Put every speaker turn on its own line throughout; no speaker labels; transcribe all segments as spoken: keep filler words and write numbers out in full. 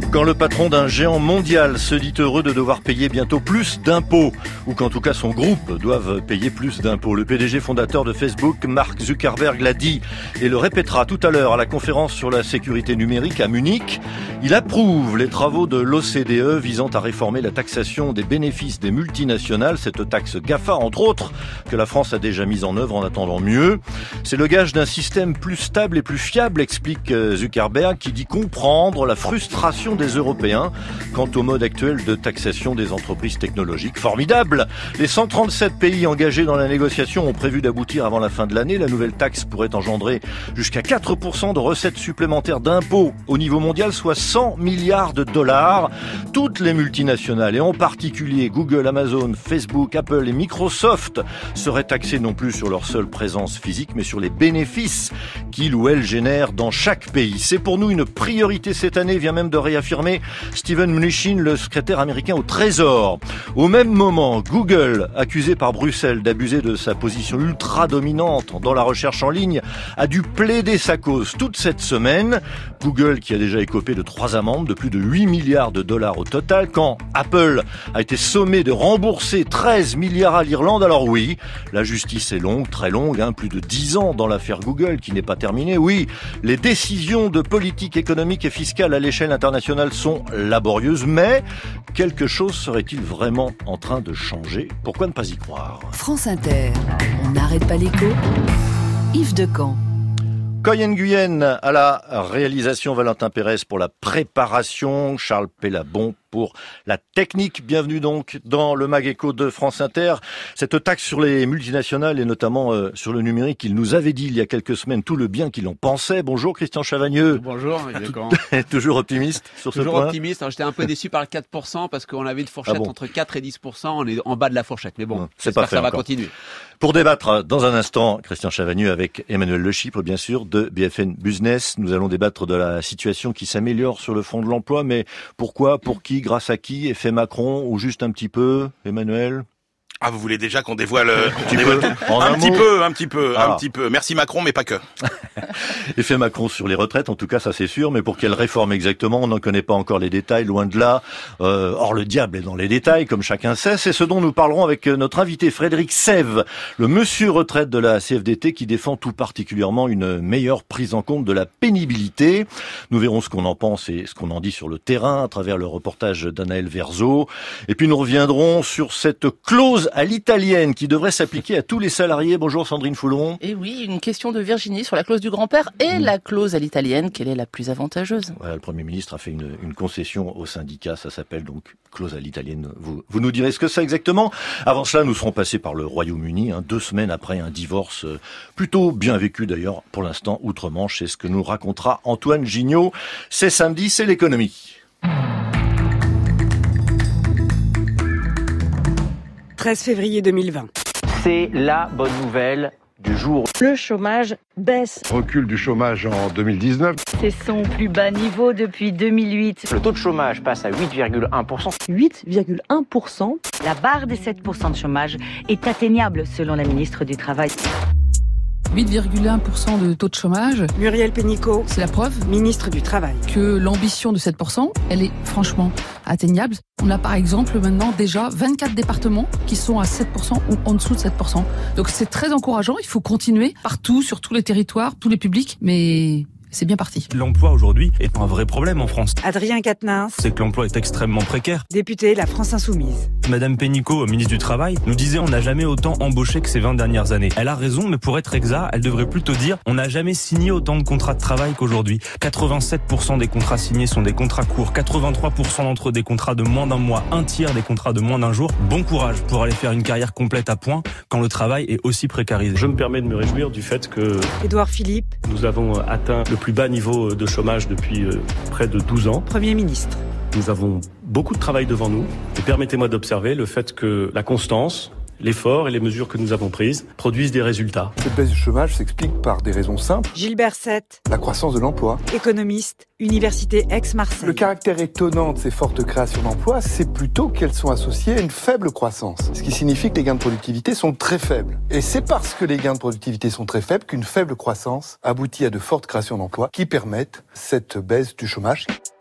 Quand le patron d'un géant mondial se dit heureux de devoir payer bientôt plus d'impôts, ou qu'en tout cas son groupe doive payer plus d'impôts, le P D G fondateur de Facebook, Mark Zuckerberg, l'a dit et le répétera tout à l'heure à la conférence sur la sécurité numérique à Munich. Il approuve les travaux de l'O C D E visant à réformer la taxation des bénéfices des multinationales, cette taxe GAFA entre autres, que la France a déjà mise en œuvre en attendant mieux. C'est le gage d'un système plus stable et plus fiable, explique Zuckerberg, qui dit comprendre la frustration des Européens quant au mode actuel de taxation des entreprises technologiques. Formidable! Les cent trente-sept pays engagés dans la négociation ont prévu d'aboutir avant la fin de l'année. La nouvelle taxe pourrait engendrer jusqu'à quatre pour cent de recettes supplémentaires d'impôts au niveau mondial, soit cent milliards de dollars. Toutes les multinationales, et en particulier Google, Amazon, Facebook, Apple et Microsoft, seraient taxées non plus sur leur seule présence physique, mais sur les bénéfices qu'ils ou elles génèrent dans chaque pays. C'est pour nous une priorité cette année, vient même de réaffirmer Steven Mnuchin, le secrétaire américain au Trésor. Au même moment, Google, accusé par Bruxelles d'abuser de sa position ultra dominante dans la recherche en ligne, a dû plaider sa cause toute cette semaine. Google qui a déjà écopé de trois amendes de plus de huit milliards de dollars au total, quand Apple a été sommé de rembourser treize milliards à l'Irlande. Alors oui, la justice est longue, très longue, hein, plus de dix ans dans l'affaire Google qui n'est pas terminée. Oui, les décisions de politique économique et fiscale à l'échelle internationale sont laborieuses, mais quelque chose serait-il vraiment en train de changer? Pourquoi ne pas y croire?
France Inter, on n'arrête pas l'écho. Yves Decamp.
Coy Nguyen à la réalisation, Valentin Pérez pour la préparation, Charles Pellabon pour la technique. Bienvenue donc dans le Mag Écho de France Inter. Cette taxe sur les multinationales et notamment euh, sur le numérique, il nous avait dit il y a quelques semaines tout le bien qu'il en pensait. Bonjour Christian Chavagneux.
Bonjour.
Toujours optimiste sur
Toujours
ce point.
optimiste. Alors, j'étais un peu déçu par le quatre pour cent parce qu'on avait une fourchette ah bon. entre quatre et dix pour cent. On est en bas de la fourchette. Mais bon,
c'est pas fait
ça va
encore.
continuer.
Pour débattre dans un instant, Christian Chavagneux avec Emmanuel Le Chypre, bien sûr, de B F M Business. Nous allons débattre de la situation qui s'améliore sur le front de l'emploi. Mais pourquoi, pour qui, grâce à qui? Effet Macron ou juste un petit peu, Emmanuel?
Ah, vous voulez déjà qu'on dévoile,
un
qu'on
petit
dévoile
peu,
tout
en
un,
un
petit
mot.
peu, un petit peu,
ah.
un petit peu. Merci Macron, mais pas que.
Effet Macron sur les retraites, en tout cas, ça c'est sûr. Mais pour quelle réforme exactement? On n'en connaît pas encore les détails, loin de là. Euh, or, le diable est dans les détails, comme chacun sait. C'est ce dont nous parlerons avec notre invité Frédéric Sève, le monsieur retraite de la C F D T, qui défend tout particulièrement une meilleure prise en compte de la pénibilité. Nous verrons ce qu'on en pense et ce qu'on en dit sur le terrain à travers le reportage d'Anaël Verzo. Et puis nous reviendrons sur cette clause à l'italienne qui devrait s'appliquer à tous les salariés. Bonjour Sandrine Foulon.
Et oui, une question de Virginie sur la clause du grand-père et mmh. la clause à l'italienne, quelle est la plus avantageuse?
Voilà, le Premier ministre a fait une, une concession au syndicat, ça s'appelle donc clause à l'italienne. Vous, vous nous direz ce que c'est exactement. Avant cela, nous serons passés par le Royaume-Uni, hein, deux semaines après un divorce euh, plutôt bien vécu d'ailleurs pour l'instant outre-Manche. C'est ce que nous racontera Antoine Gignot. C'est samedi, c'est l'économie.
treize février deux mille vingt.
C'est la bonne nouvelle du jour.
Le chômage baisse.
Recul du chômage en deux mille dix-neuf.
C'est son plus bas niveau depuis deux mille huit.
Le taux de chômage passe à huit virgule un pour cent.
huit virgule un pour cent.
La barre des sept pour cent de chômage est atteignable selon la ministre du Travail.
huit virgule un pour cent de taux de chômage.
Muriel Pénicaud,
c'est la preuve,
ministre du Travail,
que l'ambition de sept pour cent, elle est franchement atteignable. On a par exemple maintenant déjà vingt-quatre départements qui sont à sept pour cent ou en dessous de sept pour cent. Donc c'est très encourageant, il faut continuer partout, sur tous les territoires, tous les publics, mais c'est bien parti.
L'emploi aujourd'hui est un vrai problème en France.
Adrien Quatennens,
c'est que l'emploi est extrêmement précaire.
Député La France Insoumise.
Madame Pénicaud, ministre du Travail, nous disait on n'a jamais autant embauché que ces vingt dernières années. Elle a raison, mais pour être exact, elle devrait plutôt dire on n'a jamais signé autant de contrats de travail qu'aujourd'hui. quatre-vingt-sept pour cent des contrats signés sont des contrats courts, quatre-vingt-trois pour cent d'entre eux des contrats de moins d'un mois, un tiers des contrats de moins d'un jour. Bon courage pour aller faire une carrière complète à point quand le travail est aussi précarisé.
Je me permets de me réjouir du fait que
Édouard Philippe,
nous avons atteint le plus bas niveau de chômage depuis euh, près de douze ans.
Premier ministre.
Nous avons beaucoup de travail devant nous et permettez-moi d'observer le fait que la constance, l'effort et les mesures que nous avons prises produisent des résultats.
Cette baisse du chômage s'explique par des raisons simples.
Gilbert Sette,
la croissance de l'emploi.
Économiste, Université Aix-Marseille.
Le caractère étonnant de ces fortes créations d'emplois, c'est plutôt qu'elles sont associées à une faible croissance. Ce qui signifie que les gains de productivité sont très faibles. Et c'est parce que les gains de productivité sont très faibles qu'une faible croissance aboutit à de fortes créations d'emplois qui permettent cette baisse du chômage.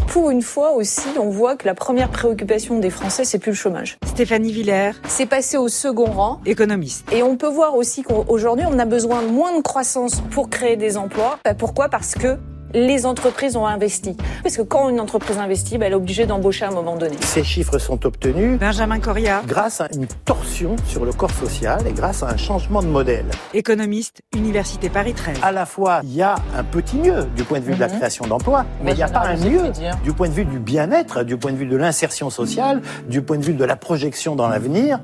Pour une fois aussi, on voit que la première préoccupation des Français, c'est plus le chômage.
Stéphanie Villers,
c'est passé au second rang.
Économiste.
Et on peut voir aussi qu'aujourd'hui, on a besoin de moins de croissance pour créer des emplois. Pourquoi ? Parce que les entreprises ont investi. Parce que quand une entreprise investit, ben elle est obligée d'embaucher à un moment donné.
Ces chiffres sont obtenus
Benjamin Coria,
grâce à une torsion sur le corps social et grâce à un changement de modèle.
Économiste, Université Paris treize.
À la fois, il y a un petit mieux du point de vue mm-hmm. de la création d'emplois, mais il n'y a pas un mieux du point de vue du bien-être, du point de vue de l'insertion sociale, du point de vue de la projection dans l'avenir.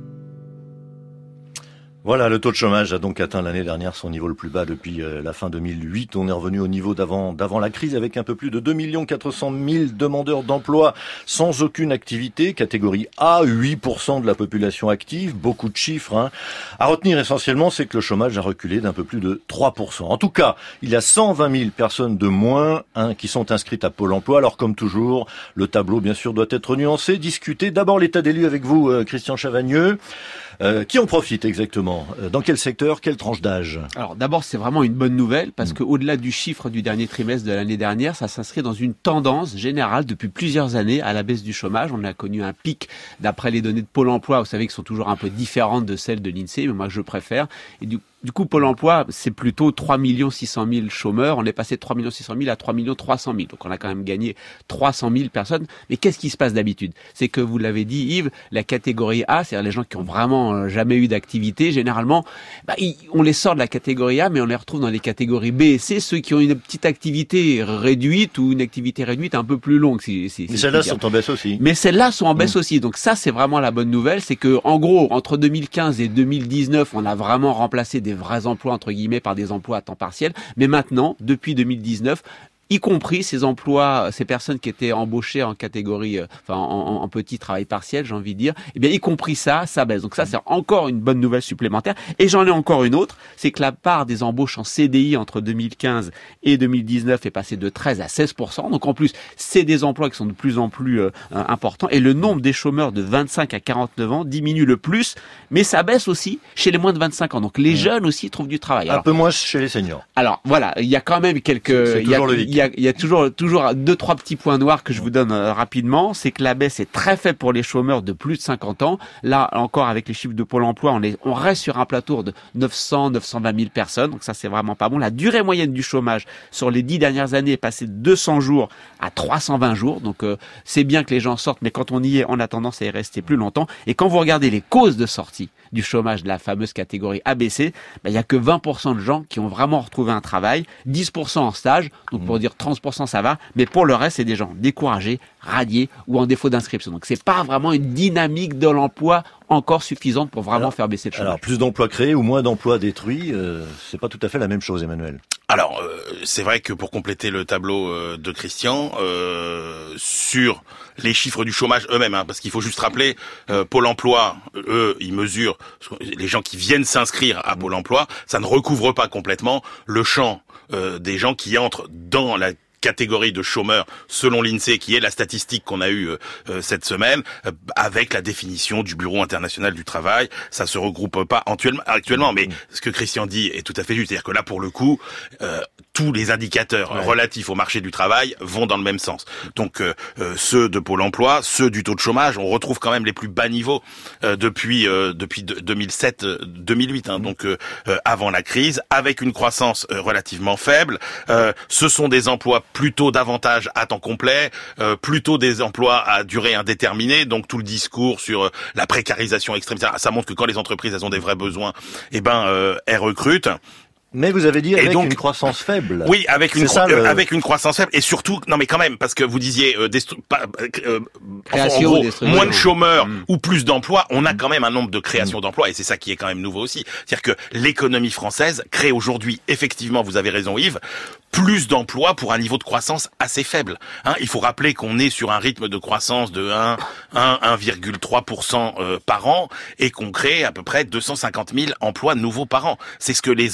Voilà, le taux de chômage a donc atteint l'année dernière son niveau le plus bas depuis euh, la fin deux mille huit. On est revenu au niveau d'avant d'avant la crise avec un peu plus de deux millions quatre cent mille demandeurs d'emploi sans aucune activité. Catégorie A, huit pour cent de la population active. Beaucoup de chiffres. Hein. À retenir essentiellement, c'est que le chômage a reculé d'un peu plus de trois pour cent. En tout cas, il y a cent vingt mille personnes de moins hein, qui sont inscrites à Pôle emploi. Alors comme toujours, le tableau bien sûr doit être nuancé, discuté. D'abord l'état des lieux avec vous, euh, Christian Chavagneux. Euh, qui en profite exactement ? Dans quel secteur ? Quelle tranche d'âge ?
Alors d'abord, c'est vraiment une bonne nouvelle parce que au-delà du chiffre du dernier trimestre de l'année dernière, ça s'inscrit dans une tendance générale depuis plusieurs années à la baisse du chômage. On a connu un pic d'après les données de Pôle emploi, vous savez, qui sont toujours un peu différentes de celles de l'INSEE, mais moi je préfère. Et du Du coup, Pôle emploi, c'est plutôt trois millions six cent mille chômeurs. On est passé de trois millions six cent mille à trois millions trois cent mille. Donc, on a quand même gagné trois cent mille personnes. Mais qu'est-ce qui se passe d'habitude ? C'est que, vous l'avez dit, Yves, la catégorie A, c'est-à-dire les gens qui ont vraiment jamais eu d'activité, généralement, bah, on les sort de la catégorie A, mais on les retrouve dans les catégories B et C, ceux qui ont une petite activité réduite ou une activité réduite un peu plus longue. Si, si,
mais celles-là sont en baisse aussi.
Mais celles-là sont en baisse mmh. aussi. Donc ça, c'est vraiment la bonne nouvelle. C'est que, en gros, entre deux mille quinze et deux mille dix-neuf, on a vraiment remplacé des vrais emplois entre guillemets par des emplois à temps partiel, mais maintenant, depuis deux mille dix-neuf, y compris ces emplois, ces personnes qui étaient embauchées en catégorie, euh, enfin en, en petit travail partiel, j'ai envie de dire, eh bien y compris ça, ça baisse. Donc ça, c'est encore une bonne nouvelle supplémentaire. Et j'en ai encore une autre, c'est que la part des embauches en C D I entre deux mille quinze et deux mille dix-neuf est passée de treize à seize pour cent. Donc en plus, c'est des emplois qui sont de plus en plus euh, importants. Et le nombre des chômeurs de vingt-cinq à quarante-neuf ans diminue le plus, mais ça baisse aussi chez les moins de vingt-cinq ans. Donc les mmh. jeunes aussi trouvent du travail.
Alors, un peu moins chez les seniors.
Alors voilà, il y a quand même quelques...
C'est, c'est toujours le
Il y a, il y a toujours, toujours deux, trois petits points noirs que je vous donne euh, rapidement. C'est que la baisse est très faible pour les chômeurs de plus de cinquante ans. Là, encore, avec les chiffres de Pôle emploi, on, est, on reste sur un plateau de neuf cents, neuf cent vingt mille personnes. Donc ça, c'est vraiment pas bon. La durée moyenne du chômage sur les dix dernières années est passée de deux cents jours à trois cent vingt jours. Donc euh, c'est bien que les gens sortent, mais quand on y est, on a tendance à y rester plus longtemps. Et quand vous regardez les causes de sortie du chômage de la fameuse catégorie A B C, ben, il y a que vingt pour cent de gens qui ont vraiment retrouvé un travail, dix pour cent en stage, donc pour dire trente pour cent ça va, mais pour le reste, c'est des gens découragés, radiés ou en défaut d'inscription. Donc c'est pas vraiment une dynamique de l'emploi encore suffisante pour vraiment
alors,
faire baisser le chômage.
Alors plus d'emplois créés ou moins d'emplois détruits, euh, c'est pas tout à fait la même chose, Emmanuel.
Alors, euh, c'est vrai que pour compléter le tableau euh, de Christian, euh, sur les chiffres du chômage eux-mêmes, hein, parce qu'il faut juste rappeler, euh, Pôle emploi, eux, ils mesurent les gens qui viennent s'inscrire à Pôle emploi, ça ne recouvre pas complètement le champ euh, des gens qui entrent dans la catégorie de chômeurs selon l'INSEE, qui est la statistique qu'on a eue euh, cette semaine, euh, avec la définition du Bureau international du travail. Ça se regroupe pas actuellement, mais ce que Christian dit est tout à fait juste. C'est-à-dire que là, pour le coup, euh, tous les indicateurs ouais. relatifs au marché du travail vont dans le même sens. Donc euh, euh, ceux de Pôle emploi, ceux du taux de chômage, on retrouve quand même les plus bas niveaux euh, depuis euh, depuis deux mille sept deux mille huit, hein, donc euh, euh, avant la crise, avec une croissance euh, relativement faible. Euh, ce sont des emplois plutôt davantage à temps complet, euh, plutôt des emplois à durée indéterminée, donc tout le discours sur euh, la précarisation extrême, ça, ça montre que quand les entreprises elles ont des vrais besoins, eh ben euh, elles recrutent.
Mais vous avez dit avec
et donc,
une croissance faible.
Oui, avec une
cro- ça,
euh,
le...
avec une croissance faible et surtout non mais quand même parce que vous disiez euh, destru- pas, euh,
création,
en gros, moins de chômeurs
mmh.
ou plus d'emplois, on a quand même un nombre de créations mmh. d'emplois et c'est ça qui est quand même nouveau aussi. C'est-à-dire que l'économie française crée aujourd'hui effectivement, vous avez raison Yves, plus d'emplois pour un niveau de croissance assez faible. Hein, il faut rappeler qu'on est sur un rythme de croissance de un, un, un virgule trois pour cent euh, par an et qu'on crée à peu près deux cent cinquante mille emplois nouveaux par an. C'est ce que les entreprises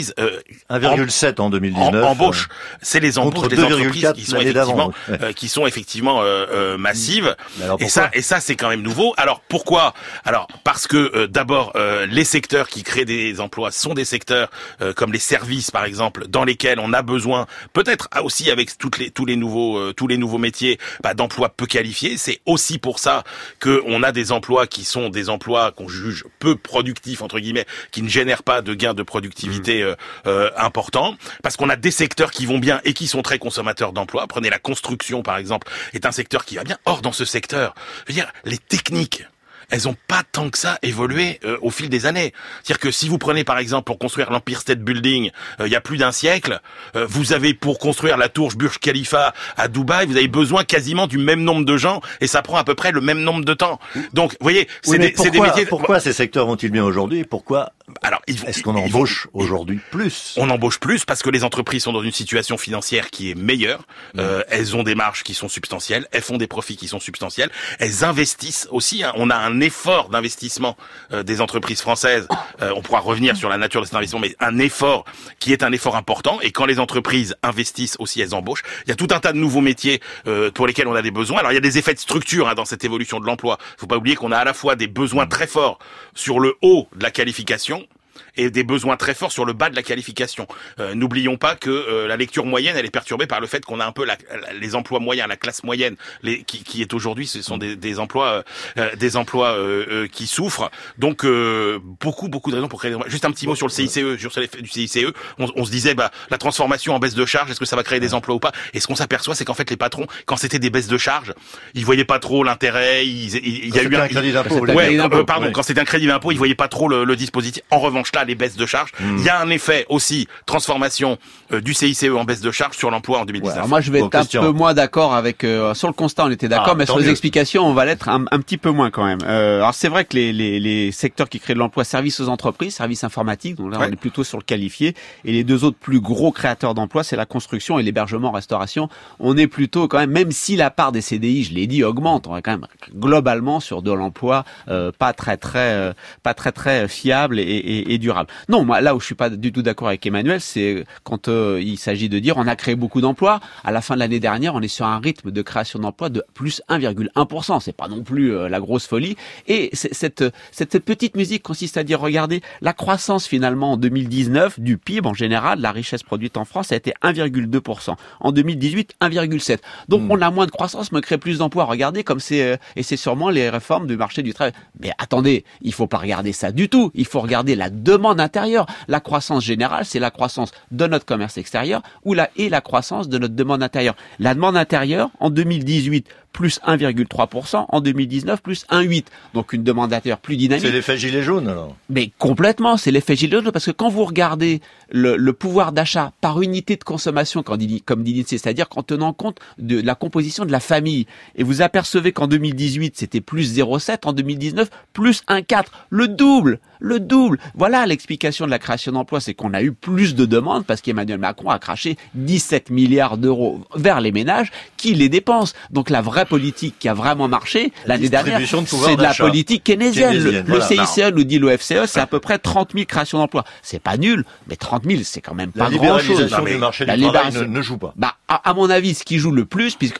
entreprises euh,
un virgule sept en deux mille dix-neuf
en, embauchent. Euh, c'est les embauches des entreprises qui sont effectivement
ouais.
euh, qui sont effectivement euh, euh, massives. Et ça et ça c'est quand même nouveau. Alors pourquoi? Alors parce que euh, d'abord euh, les secteurs qui créent des emplois sont des secteurs euh, comme les services par exemple, dans lesquels on a besoin peut-être aussi avec toutes les tous les nouveaux euh, tous les nouveaux métiers bah, d'emplois peu qualifiés. C'est aussi pour ça que on a des emplois qui sont des emplois qu'on juge peu productifs entre guillemets, qui ne génèrent pas de gains de productivité euh, euh, importants, parce qu'on a des secteurs qui vont bien et qui sont très consommateurs d'emplois. Prenez la construction par exemple, est un secteur qui va bien. Or dans ce secteur, je veux dire, les techniques, elles ont pas tant que ça évolué euh, au fil des années. C'est-à-dire que si vous prenez par exemple pour construire l'Empire State Building euh, il y a plus d'un siècle, euh, vous avez pour construire la tour Burj Khalifa à Dubaï, vous avez besoin quasiment du même nombre de gens et ça prend à peu près le même nombre de temps. Donc vous voyez, c'est
oui,
des,
pourquoi,
des métiers.
Pourquoi ces secteurs vont-ils bien aujourd'hui? Pourquoi
Alors,
est-ce qu'on embauche aujourd'hui plus?
On embauche plus parce que les entreprises sont dans une situation financière qui est meilleure. Mmh. Euh, elles ont des marges qui sont substantielles, elles font des profits qui sont substantiels, elles investissent aussi. Hein. On a un effort d'investissement euh, des entreprises françaises. Euh, on pourra revenir sur la nature de cet investissement, mais un effort qui est un effort important. Et quand les entreprises investissent aussi, elles embauchent. Il y a tout un tas de nouveaux métiers euh, pour lesquels on a des besoins. Alors il y a des effets de structure hein, dans cette évolution de l'emploi. Il ne faut pas oublier qu'on a à la fois des besoins très forts sur le haut de la qualification et des besoins très forts sur le bas de la qualification. Euh, n'oublions pas que euh, la lecture moyenne, elle est perturbée par le fait qu'on a un peu la, la, les emplois moyens, la classe moyenne, les, qui, qui est aujourd'hui, ce sont des, des emplois, euh, des emplois euh, euh, qui souffrent. Donc euh, beaucoup, beaucoup de raisons pour créer. Des... Juste un petit mot sur le C I C E, sur l'effet du C I C E. On, on se disait, bah, la transformation en baisse de charge, est-ce que ça va créer des emplois ou pas? Et ce qu'on s'aperçoit, c'est qu'en fait, les patrons, quand c'était des baisses de charge, ils voyaient pas trop l'intérêt. Il, il, il y a eu un,
un crédit d'impôt.
Ouais, euh, pardon, oui. Quand c'était un crédit d'impôt, ils voyaient pas trop le, le dispositif. En revanche, là, les baisses de charge. Il y a un effet aussi transformation euh, du C I C E en baisse de charge sur l'emploi en deux mille dix-neuf.
Ouais, alors moi je vais
bon,
être
question.
un peu moins d'accord avec euh, sur le constat on était d'accord, ah, mais sur les mieux. explications on va l'être un, un petit peu moins quand même. Euh, alors c'est vrai que les, les, les secteurs qui créent de l'emploi, services aux entreprises, services informatiques, donc là ouais. on est plutôt sur le qualifié, et les deux autres plus gros créateurs d'emplois c'est la construction et l'hébergement, restauration. On est plutôt quand même, même si la part des C D I, je l'ai dit, augmente, on est quand même globalement sur de l'emploi euh, pas très très euh, pas très très fiable et, et, et durable. Non, moi là où je suis pas du tout d'accord avec Emmanuel, c'est quand euh, il s'agit de dire on a créé beaucoup d'emplois. À la fin de l'année dernière, on est sur un rythme de création d'emplois de plus un virgule un pour cent. C'est pas non plus euh, la grosse folie. Et cette, cette petite musique consiste à dire, regardez, la croissance finalement en deux mille dix-neuf du P I B en général, la richesse produite en France, a été un virgule deux pour cent. En deux mille dix-huit, un virgule sept. Donc mmh. on a moins de croissance, mais crée plus d'emplois. Regardez comme c'est euh, et c'est sûrement les réformes du marché du travail. Mais attendez, il faut pas regarder ça du tout. Il faut regarder la demande intérieure. La croissance générale, c'est la croissance de notre commerce extérieur ou la, et la croissance de notre demande intérieure. La demande intérieure, en deux mille dix-huit, plus un virgule trois pour cent, en deux mille dix-neuf, plus un virgule huit. Donc une demande intérieure plus dynamique.
C'est l'effet gilet jaune alors?
Mais complètement, c'est l'effet gilet jaune, parce que quand vous regardez le, le pouvoir d'achat par unité de consommation, comme dit l'INSEE, c'est-à-dire qu'en tenant compte de la composition de la famille, et vous apercevez qu'en deux mille dix-huit, c'était plus zéro virgule sept, en deux mille dix-neuf, plus un virgule quatre. Le double! Le double! Voilà l'explication de la création d'emplois, c'est qu'on a eu plus de demandes parce qu'Emmanuel Macron a craché dix-sept milliards d'euros vers les ménages qui les dépensent. Donc la vraie politique qui a vraiment marché l'année dernière,
de
c'est de la politique keynésienne.
keynésienne.
Le,
Voilà.
le C I C E, nous dit l'O F C E, c'est à peu près trente mille créations d'emplois. C'est pas nul, mais trente mille, c'est quand même pas
La
grand chose.
libéralisation du marché
La
du travail
libération-
ne, ne joue pas.
Bah, à, à mon avis, ce qui joue le plus, puisque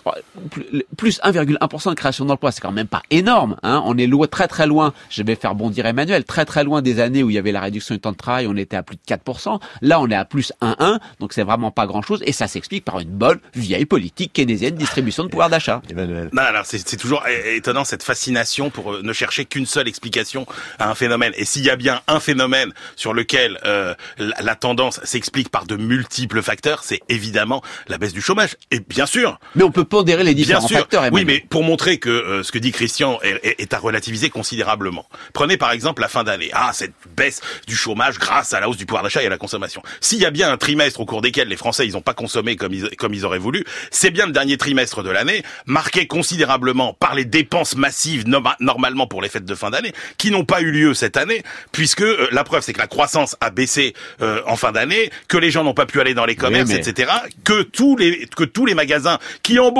plus un virgule un pour cent de création d'emplois, c'est quand même pas énorme. Hein. On est loin, très très loin. Je vais faire bondir Emmanuel, très très loin des années où il y avait la réduction du temps de travail. On était à plus de quatre pour cent. Là, on est à plus un virgule un. Donc c'est vraiment pas grand chose. Et ça s'explique par une bonne vieille politique keynésienne, distribution de pouvoir d'achat.
Emmanuel.
Non, alors c'est, c'est toujours é- étonnant cette fascination pour euh, ne chercher qu'une seule explication à un phénomène. Et s'il y a bien un phénomène sur lequel euh, la, la tendance s'explique par de multiples facteurs, c'est évidemment la baisse du chômage. Et bien sûr.
Mais on peut pondérer les différents
bien sûr,
facteurs.
Oui,
Emmanuel.
mais pour montrer que euh, ce que dit Christian est, est, est à relativiser considérablement. Prenez par exemple la fin d'année. Ah, cette baisse du chômage grâce à la hausse du pouvoir d'achat et à la consommation. S'il y a bien un trimestre au cours desquels les Français ils n'ont pas consommé comme ils, comme ils auraient voulu, c'est bien le dernier trimestre de l'année, marqué considérablement par les dépenses massives no- normalement pour les fêtes de fin d'année, qui n'ont pas eu lieu cette année, puisque euh, la preuve c'est que la croissance a baissé euh, en fin d'année, que les gens n'ont pas pu aller dans les commerces,
mais-
et cetera, que tous les que tous les magasins qui embauchent d'habitude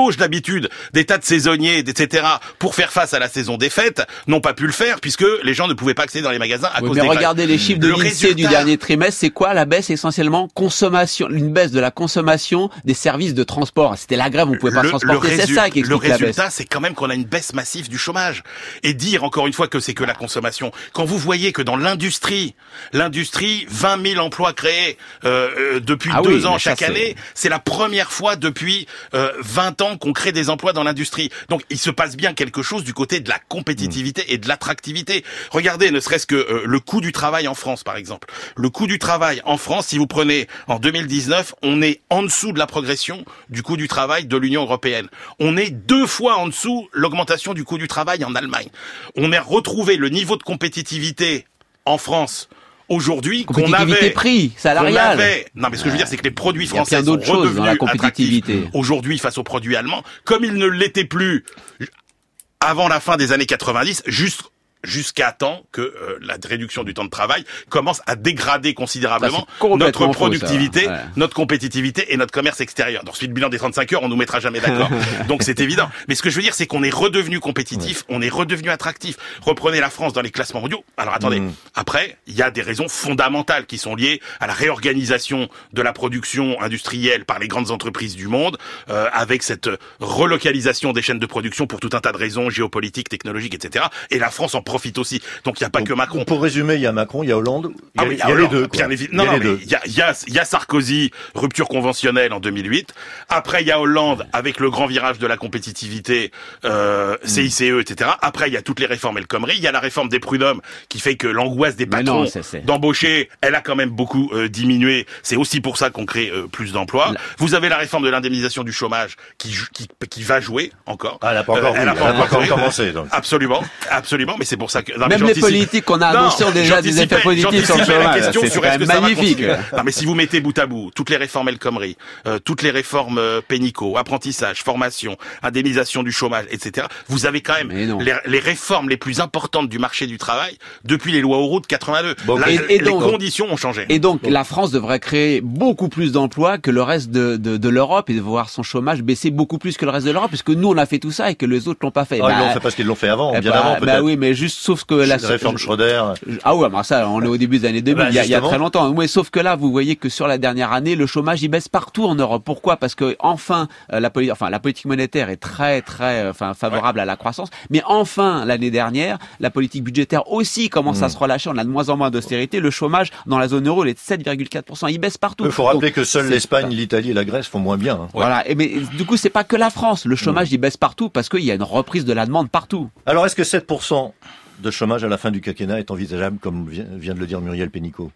d'habitude, des tas de saisonniers, et cetera, pour faire face à la saison des fêtes, n'ont pas pu le faire puisque les gens ne pouvaient pas accéder dans les magasins à
oui,
cause
mais
des
regardez
grèves.
les chiffres de l'INSEE du dernier trimestre, c'est quoi la baisse? Essentiellement consommation, une baisse de la consommation des services de transport. C'était la grève, on pouvait pas
le,
transporter,
le
c'est
résu-
ça qui
Le
explique la baisse.
résultat, c'est quand même qu'on a une baisse massive du chômage. Et dire encore une fois que c'est que la consommation. Quand vous voyez que dans l'industrie, l'industrie, vingt mille emplois créés euh, euh, depuis
ah
deux
oui,
ans
ça,
chaque
c'est...
année, c'est la première fois depuis euh, vingt ans qu'on crée des emplois dans l'industrie. Donc il se passe bien quelque chose du côté de la compétitivité mmh. et de l'attractivité. Regardez, ne serait-ce que euh, le coût du travail en France, par exemple. Le coût du travail en France, si vous prenez en deux mille dix-neuf, on est en dessous de la progression du coût du travail de l'Union européenne. On est deux fois en dessous l'augmentation du coût du travail en Allemagne. On a retrouvé le niveau de compétitivité en France aujourd'hui qu'on avait
prix salarial.
Qu'on avait, non mais ce que je veux dire c'est que les produits français sont redevenus attractifs aujourd'hui face aux produits allemands comme ils ne l'étaient plus avant la fin des années quatre-vingt-dix, juste jusqu'à temps que euh, la réduction du temps de travail commence à dégrader considérablement notre productivité, faux, ouais. notre compétitivité et notre commerce extérieur. Dans suite bilan des trente-cinq heures, on nous mettra jamais d'accord. Donc c'est évident. Mais ce que je veux dire, c'est qu'on est redevenu compétitif, ouais. on est redevenu attractif. Reprenez la France dans les classements mondiaux. Alors attendez, mmh. après, il y a des raisons fondamentales qui sont liées à la réorganisation de la production industrielle par les grandes entreprises du monde, euh, avec cette relocalisation des chaînes de production pour tout un tas de raisons géopolitiques, technologiques, et cetera. Et la France en profite aussi. Donc il n'y a pas
Donc,
que Macron.
Pour résumer, il y a Macron, il y a Hollande, il y a,
ah oui,
il y a les deux.
Bien évidemment. Non, non, mais il y a, il y a, il y a Sarkozy, rupture conventionnelle en deux mille huit. Après, il y a Hollande avec le grand virage de la compétitivité, euh, C I C E, et cetera. Après, il y a toutes les réformes El Khomri. Il y a la réforme des prud'hommes qui fait que l'angoisse des patrons non, c'est, c'est... d'embaucher, elle a quand même beaucoup euh, diminué. C'est aussi pour ça qu'on crée euh, plus d'emplois. La... Vous avez la réforme de l'indemnisation du chômage qui, qui, qui va jouer encore.
Ah, elle n'a pas encore,
euh, elle
a
a
pas
pas
encore joué. commencé. Donc.
Absolument, absolument. Mais c'est pour ça que
non, même les politiques qu'on a annoncés ont déjà des effets positifs sur le chômage. C'est, c'est quand même magnifique.
Non, mais si vous mettez bout à bout toutes les réformes El Khomri, euh, toutes les réformes euh, pénico, apprentissage, formation, indemnisation du chômage, et cetera. Vous avez quand même les, les réformes les plus importantes du marché du travail depuis les lois Auroux de quatre-vingt-deux. Bon, Là, et, et les donc, conditions ont changé.
Et donc, bon. la France devrait créer beaucoup plus d'emplois que le reste de, de, de l'Europe et de voir son chômage baisser beaucoup plus que le reste de l'Europe, puisque nous on a fait tout ça et que les autres l'ont pas fait.
Ah,
bah,
ils l'ont fait parce qu'ils l'ont fait avant,
eh
bien
bah,
avant peut-être.
Bah oui, mais juste sauf que la,
la réforme Schröder.
Ah ouais, bah ça, on est au début des années deux mille, bah, il, y a, il y a très longtemps. Oui, sauf que là, vous voyez que sur la dernière année, le chômage il baisse partout en Europe. Pourquoi ? Parce que enfin, la, poli- enfin, la politique monétaire est très, très, enfin, favorable ouais. à la croissance. Mais enfin, l'année dernière, la politique budgétaire aussi commence mmh. à se relâcher. On a de moins en moins d'austérité. Le chômage dans la zone euro, il est de sept virgule quatre pour cent. Il baisse partout.
Il faut rappeler Donc, que seules l'Espagne, l'Italie et la Grèce font moins bien. Hein.
Voilà. Et mais du coup, c'est pas que la France. Le chômage mmh. il baisse partout parce qu'il y a une reprise de la demande partout.
Alors, est-ce que sept pour cent de chômage à la fin du quinquennat est envisageable, comme vient de le dire Muriel Pénicaud?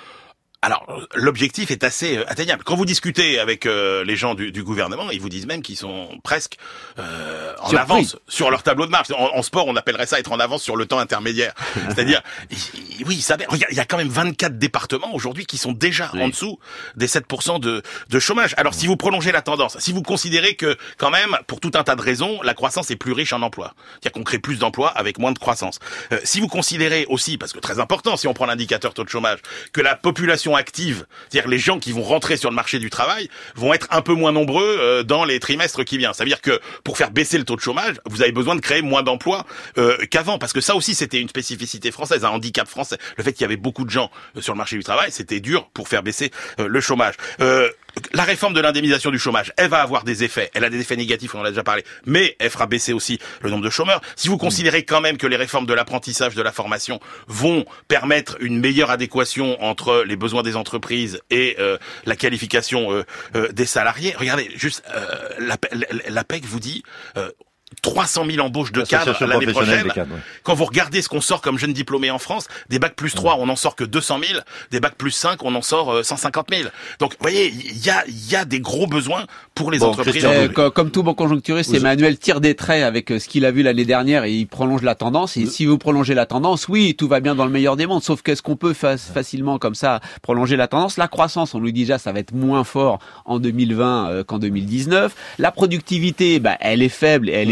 Alors, l'objectif est assez euh, atteignable. Quand vous discutez avec euh, les gens du, du gouvernement, ils vous disent même qu'ils sont presque euh, en Surpris. avance sur leur tableau de marche. En, en sport, on appellerait ça être en avance sur le temps intermédiaire. C'est-à-dire, il, oui, ça, regarde, il y a quand même vingt-quatre départements aujourd'hui qui sont déjà oui. en dessous des sept pour cent de, de chômage. Alors, si vous prolongez la tendance, si vous considérez que, quand même, pour tout un tas de raisons, la croissance est plus riche en emplois, c'est-à-dire qu'on crée plus d'emplois avec moins de croissance. Euh, si vous considérez aussi, parce que très important, si on prend l'indicateur taux de chômage, que la population active, c'est-à-dire les gens qui vont rentrer sur le marché du travail vont être un peu moins nombreux euh, dans les trimestres qui viennent. Ça veut dire que pour faire baisser le taux de chômage, vous avez besoin de créer moins d'emplois euh, qu'avant, parce que ça aussi c'était une spécificité française, un handicap français. Le fait qu'il y avait beaucoup de gens euh, sur le marché du travail, c'était dur pour faire baisser euh, le chômage. Euh, La réforme de l'indemnisation du chômage, elle va avoir des effets. Elle a des effets négatifs, on en a déjà parlé. Mais elle fera baisser aussi le nombre de chômeurs. Si vous considérez quand même que les réformes de l'apprentissage, de la formation vont permettre une meilleure adéquation entre les besoins des entreprises et euh, la qualification euh, euh, des salariés, regardez, juste euh, la, la, la P E C vous dit... Euh, trois cent mille embauches de cadres l'année prochaine. Cadres, ouais. Quand vous regardez ce qu'on sort comme jeunes diplômés en France, des bacs plus trois, on en sort que deux cent mille, des bacs plus cinq, on en sort euh, cent cinquante mille. Donc, vous voyez, il y a, il y a des gros besoins pour les bon, entreprises.
Euh, comme, comme tout bon conjoncturiste, vous Emmanuel tire des traits avec ce qu'il a vu l'année dernière et il prolonge la tendance. Et vous... si vous prolongez la tendance, oui, tout va bien dans le meilleur des mondes. Sauf qu'est-ce qu'on peut fa- facilement comme ça prolonger la tendance? La croissance, on nous dit déjà, ça va être moins fort en deux mille vingt euh, qu'en deux mille dix-neuf. La productivité, bah, elle est faible et elle est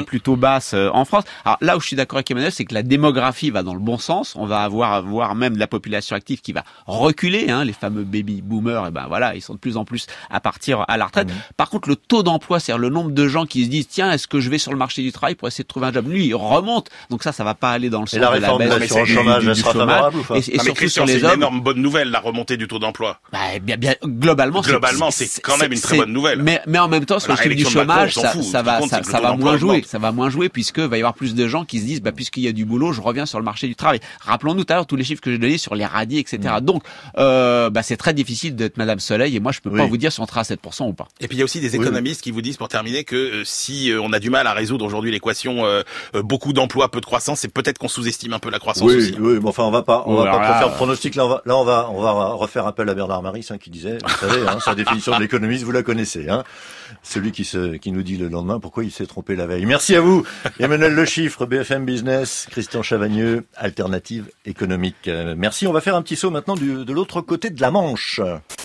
plutôt basse euh, en France. Alors là où je suis d'accord avec Emmanuel, c'est que la démographie va dans le bon sens. On va avoir, avoir même de la population active qui va reculer. Hein, les fameux baby boomers, et ben voilà, ils sont de plus en plus à partir à la retraite. Mmh. Par contre, le taux d'emploi, c'est-à-dire le nombre de gens qui se disent tiens, est-ce que je vais sur le marché du travail pour essayer de trouver un job, lui, il remonte. Donc ça, ça va pas aller dans le sens
et la
de la baisse
de la du, chômage, du, du, du chômage. Ou pas
et, et
non,
surtout sur les
c'est
hommes.
une énorme bonne nouvelle, la remontée du taux d'emploi.
Bah, bien, bien, globalement,
globalement, c'est, c'est quand même une très bonne nouvelle.
Mais, mais en même temps, sur le chiffre du chômage, ça, ça va, ça, ça va moins jouer. Ça va moins jouer puisque va y avoir plus de gens qui se disent, bah, puisqu'il y a du boulot, je reviens sur le marché du travail. Rappelons-nous tout à l'heure tous les chiffres que j'ai donnés sur les radis, et cetera. Mmh. Donc, euh, bah, c'est très difficile d'être Madame Soleil et moi, je peux oui. pas vous dire si on sera à sept pour cent ou pas.
Et puis, il y a aussi des économistes oui. qui vous disent, pour terminer, que euh, si euh, on a du mal à résoudre aujourd'hui l'équation euh, euh, beaucoup d'emplois, peu de croissance, c'est peut-être qu'on sous-estime un peu la croissance
oui,
aussi.
Oui, mais enfin, on va pas, on oui, va pas là, faire de pronostic. Là, on va, là, on va, on va refaire appel à Bernard Maris, hein, qui disait, vous savez, hein, sa définition de l'économiste, vous la connaissez, hein. Celui qui se, qui nous dit le lendemain pourquoi il s'est trompé la veille. Merci à vous, Emmanuel Le Chiffre, B F M Business, Christian Chavagneux, Alternative économique. Euh, merci. On va faire un petit saut maintenant du, de l'autre côté de la Manche.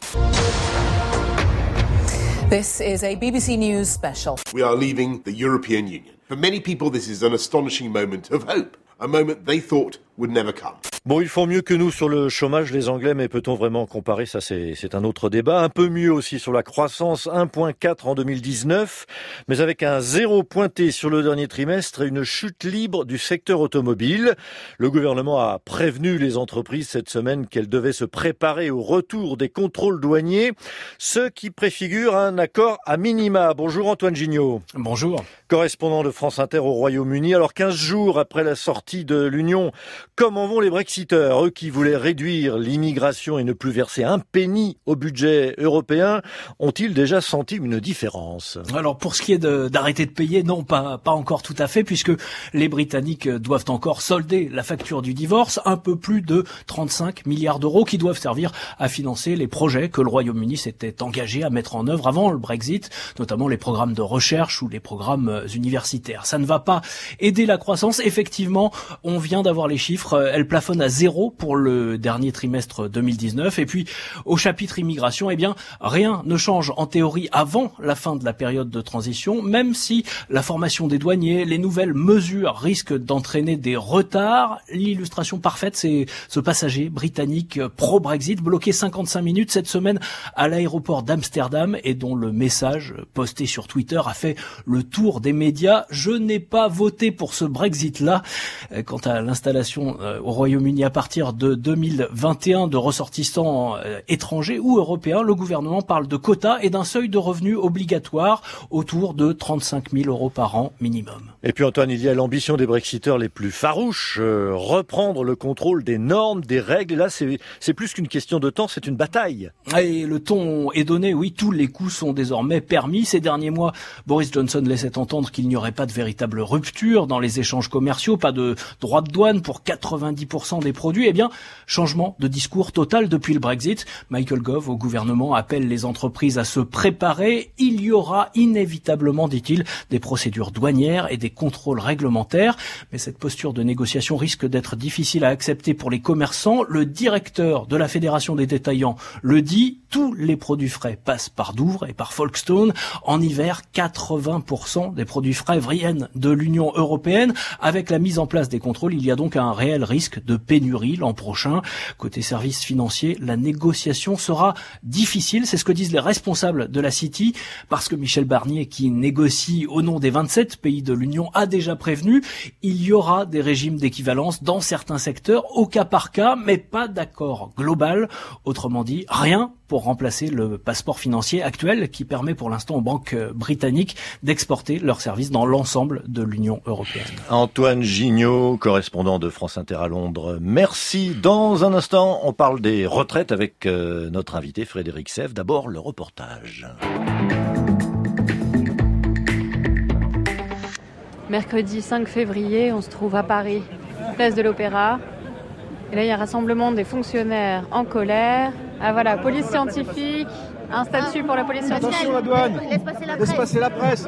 This is a B B C News special.
We are leaving the European Union. For many people, this is an astonishing moment of hope. A moment they thought would never come.
Bon, ils font mieux que nous sur le chômage, les Anglais, mais peut-on vraiment comparer? Ça, c'est, c'est un autre débat. Un peu mieux aussi sur la croissance, un virgule quatre en deux mille dix-neuf, mais avec un zéro pointé sur le dernier trimestre et une chute libre du secteur automobile. Le gouvernement a prévenu les entreprises cette semaine qu'elles devaient se préparer au retour des contrôles douaniers, ce qui préfigure un accord à minima. Bonjour Antoine Gignot.
Bonjour.
Correspondant de France Inter au Royaume-Uni. Alors quinze jours après la sortie de l'Union, comment vont les Brexiteurs, eux qui voulaient réduire l'immigration et ne plus verser un penny au budget européen, ont-ils déjà senti une différence?
Alors pour ce qui est de, d'arrêter de payer, non, pas, pas encore tout à fait, puisque les Britanniques doivent encore solder la facture du divorce, un peu plus de trente-cinq milliards d'euros qui doivent servir à financer les projets que le Royaume-Uni s'était engagé à mettre en œuvre avant le Brexit, notamment les programmes de recherche ou les programmes universitaires. Ça ne va pas aider la croissance. Effectivement, on vient d'avoir les chiffres, elle plafonne à zéro pour le dernier trimestre deux mille dix-neuf. Et puis, au chapitre immigration, eh bien, rien ne change en théorie avant la fin de la période de transition, même si la formation des douaniers, les nouvelles mesures risquent d'entraîner des retards. L'illustration parfaite, c'est ce passager britannique pro-Brexit bloqué cinquante-cinq minutes cette semaine à l'aéroport d'Amsterdam et dont le message posté sur Twitter a fait le tour des médias. Je n'ai pas voté pour ce Brexit-là. Quant à l'installation au Royaume-Uni à partir de deux mille vingt et un de ressortissants étrangers ou européens, le gouvernement parle de quotas et d'un seuil de revenus obligatoire autour de trente-cinq mille euros par an minimum.
Et puis Antoine, il y a l'ambition des Brexiteurs les plus farouches, euh, reprendre le contrôle des normes, des règles. Et là, c'est, c'est plus qu'une question de temps, c'est une bataille.
Et le ton est donné, oui, tous les coups sont désormais permis. Ces derniers mois, Boris Johnson laissait entendre qu'il n'y aurait pas de véritable rupture dans les échanges commerciaux, pas de droits de douane pour quatre-vingt-dix pour cent des produits. Eh bien, changement de discours total depuis le Brexit. Michael Gove, au gouvernement, appelle les entreprises à se préparer. Il y aura inévitablement, dit-il, des procédures douanières et des contrôles réglementaires. Mais cette posture de négociation risque d'être difficile à accepter pour les commerçants. Le directeur de la Fédération des détaillants le dit, tous les produits frais passent par Douvres et par Folkestone. En hiver, quatre-vingts pour cent des produits frais viennent de l'Union européenne. Avec la mise en place des contrôles, il y a donc un réel risque de pénurie l'an prochain. Côté services financiers, la négociation sera difficile. C'est ce que disent les responsables de la City, parce que Michel Barnier, qui négocie au nom des vingt-sept pays de l'Union, a déjà prévenu, il y aura des régimes d'équivalence dans certains secteurs au cas par cas, mais pas d'accord global. Autrement dit, rien pour remplacer le passeport financier actuel qui permet pour l'instant aux banques britanniques d'exporter leurs services dans l'ensemble de l'Union européenne.
Antoine Gignot, correspondant de France Inter à Londres, merci. Dans un instant, on parle des retraites avec euh, notre invité Frédéric Sèvres. D'abord, le reportage.
Mercredi cinq février, on se trouve à Paris, place de l'Opéra. Et là, il y a un rassemblement des fonctionnaires en colère. Ah voilà, police scientifique, un statut pour la police scientifique.
Attention la douane, laisse passer la presse. Laisse passer la presse.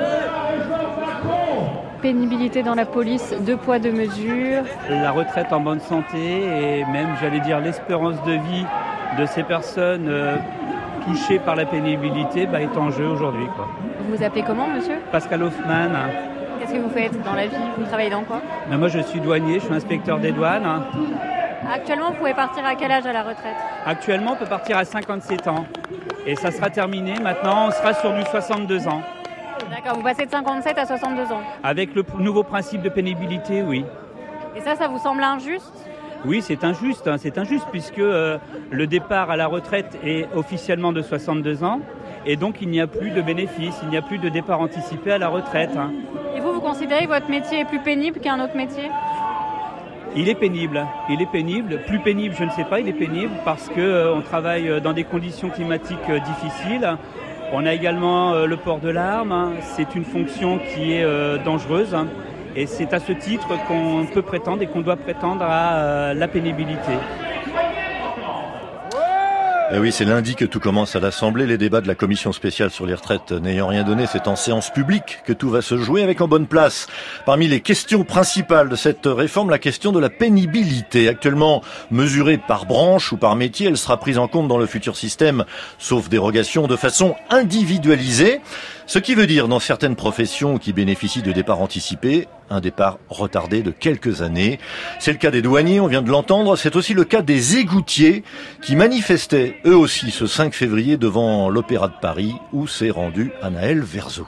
Pénibilité dans la police, deux poids, deux mesures.
La retraite en bonne santé et même, j'allais dire, l'espérance de vie de ces personnes euh, touchées par la pénibilité bah, est en jeu aujourd'hui, quoi.
Vous vous appelez comment, monsieur ?
Pascal Hoffman.
Qu'est-ce Qu'est-ce que vous faites dans la vie? Vous travaillez dans quoi?
Ben moi, je suis douanier, je suis inspecteur des douanes.
Actuellement, vous pouvez partir à quel âge à la retraite?
Actuellement, on peut partir à cinquante-sept ans. Et ça sera terminé. Maintenant, on sera sur du soixante-deux ans.
D'accord, vous passez de cinquante-sept à soixante-deux ans.
Avec le nouveau principe de pénibilité, oui.
Et ça, ça vous semble injuste?
Oui, c'est injuste. Hein, c'est injuste puisque euh, le départ à la retraite est officiellement de soixante-deux ans. Et donc, il n'y a plus de bénéfices, il n'y a plus de départ anticipé à la retraite. Hein.
Et vous, vous considérez que votre métier est plus pénible qu'un autre métier?
Il est pénible, il est pénible. Plus pénible, je ne sais pas, il est pénible parce qu'on euh, travaille dans des conditions climatiques euh, difficiles. On a également euh, le port de l'arme. Hein. C'est une fonction qui est euh, dangereuse. Hein. Et c'est à ce titre qu'on peut prétendre et qu'on doit prétendre à euh, la pénibilité.
Eh oui, c'est lundi que tout commence à l'Assemblée. Les débats de la commission spéciale sur les retraites n'ayant rien donné, c'est en séance publique que tout va se jouer avec en bonne place. Parmi les questions principales de cette réforme, la question de la pénibilité. Actuellement mesurée par branche ou par métier, elle sera prise en compte dans le futur système, sauf dérogation, de façon individualisée. Ce qui veut dire, dans certaines professions qui bénéficient de départ anticipé, un départ retardé de quelques années. C'est le cas des douaniers, on vient de l'entendre. C'est aussi le cas des égoutiers qui manifestaient, eux aussi, ce cinq février devant l'Opéra de Paris, où s'est rendu Anaël Verzeau.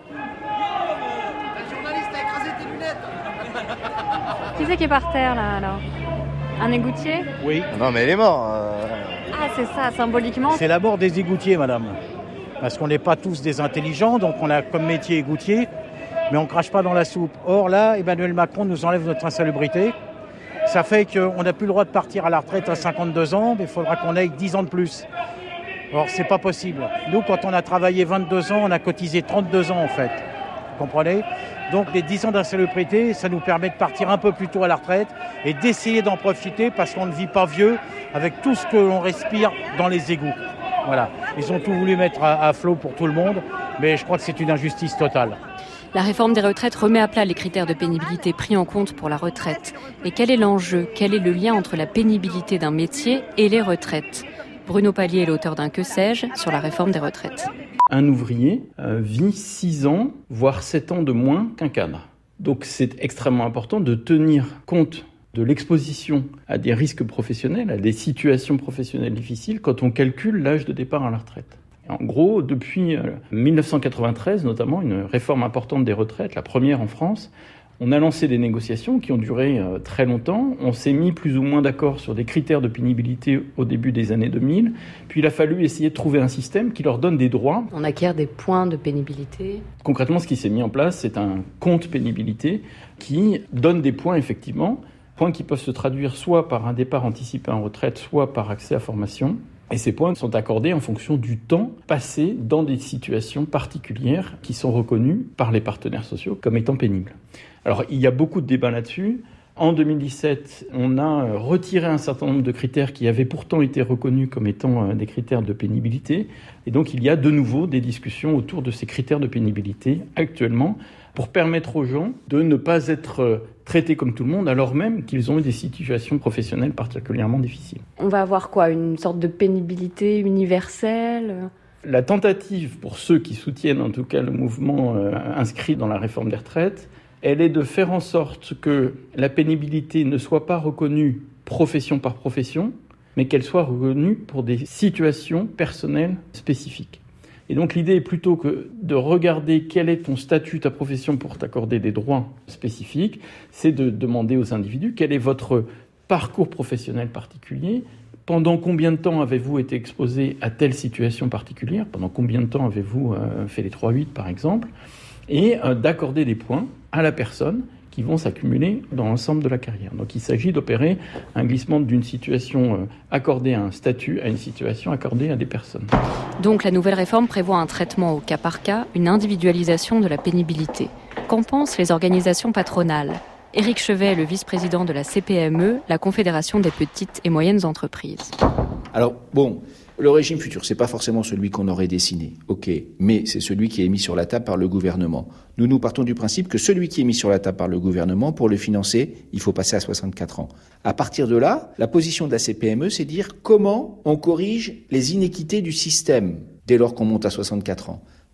Qui c'est qui est par terre, là, alors? Un égoutier?
Oui. Non, mais elle est morte. Euh...
Ah, c'est ça, symboliquement.
C'est la mort des égoutiers, madame. Parce qu'on n'est pas tous des intelligents, donc on a comme métier égoutier, mais on ne crache pas dans la soupe. Or là, Emmanuel Macron nous enlève notre insalubrité. Ça fait qu'on n'a plus le droit de partir à la retraite à cinquante-deux ans, mais il faudra qu'on ait dix ans de plus. Or, c'est pas possible. Nous, quand on a travaillé vingt-deux ans, on a cotisé trente-deux ans en fait. Vous comprenez? Donc les dix ans d'insalubrité, ça nous permet de partir un peu plus tôt à la retraite et d'essayer d'en profiter parce qu'on ne vit pas vieux avec tout ce que l'on respire dans les égouts. Voilà. Ils ont tout voulu mettre à, à flot pour tout le monde, mais je crois que c'est une injustice totale.
La réforme des retraites remet à plat les critères de pénibilité pris en compte pour la retraite. Et quel est l'enjeu? Quel est le lien entre la pénibilité d'un métier et les retraites? Bruno Palier est l'auteur d'un Que sais-je sur la réforme des retraites.
Un ouvrier euh, vit six ans, voire sept ans de moins qu'un cadre. Donc c'est extrêmement important de tenir compte de l'exposition à des risques professionnels, à des situations professionnelles difficiles quand on calcule l'âge de départ à la retraite. Et en gros, depuis dix-neuf cent quatre-vingt-treize, notamment, une réforme importante des retraites, la première en France, on a lancé des négociations qui ont duré très longtemps. On s'est mis plus ou moins d'accord sur des critères de pénibilité au début des années deux mille. Puis il a fallu essayer de trouver un système qui leur donne des droits.
On acquiert des points de pénibilité.
Concrètement, ce qui s'est mis en place, c'est un compte pénibilité qui donne des points, effectivement, points qui peuvent se traduire soit par un départ anticipé en retraite, soit par accès à formation. Et ces points sont accordés en fonction du temps passé dans des situations particulières qui sont reconnues par les partenaires sociaux comme étant pénibles. Alors, il y a beaucoup de débats là-dessus. En deux mille dix-sept, on a retiré un certain nombre de critères qui avaient pourtant été reconnus comme étant des critères de pénibilité. Et donc, il y a de nouveau des discussions autour de ces critères de pénibilité actuellement pour permettre aux gens de ne pas être traités comme tout le monde alors même qu'ils ont eu des situations professionnelles particulièrement difficiles.
On va avoir quoi? Une sorte de pénibilité universelle?
La tentative, pour ceux qui soutiennent en tout cas le mouvement euh, inscrit dans la réforme des retraites, elle est de faire en sorte que la pénibilité ne soit pas reconnue profession par profession, mais qu'elle soit reconnue pour des situations personnelles spécifiques. Et donc l'idée est plutôt que de regarder quel est ton statut, ta profession pour t'accorder des droits spécifiques, c'est de demander aux individus quel est votre parcours professionnel particulier, pendant combien de temps avez-vous été exposé à telle situation particulière, pendant combien de temps avez-vous euh, fait les trois huit par exemple, et euh, d'accorder des points à la personne qui vont s'accumuler dans l'ensemble de la carrière. Donc il s'agit d'opérer un glissement d'une situation accordée à un statut à une situation accordée à des personnes.
Donc la nouvelle réforme prévoit un traitement au cas par cas, une individualisation de la pénibilité. Qu'en pensent les organisations patronales? Éric Chevet est le vice-président de la C P M E, la Confédération des petites et moyennes entreprises.
Alors bon, le régime futur, c'est pas forcément celui qu'on aurait dessiné, ok, mais c'est celui qui est mis sur la table par le gouvernement. Nous, nous partons du principe que celui qui est mis sur la table par le gouvernement, pour le financer, il faut passer à soixante-quatre ans. À partir de là, la position de la C P M E, c'est dire comment on corrige les inéquités du système dès lors qu'on monte à soixante-quatre ans.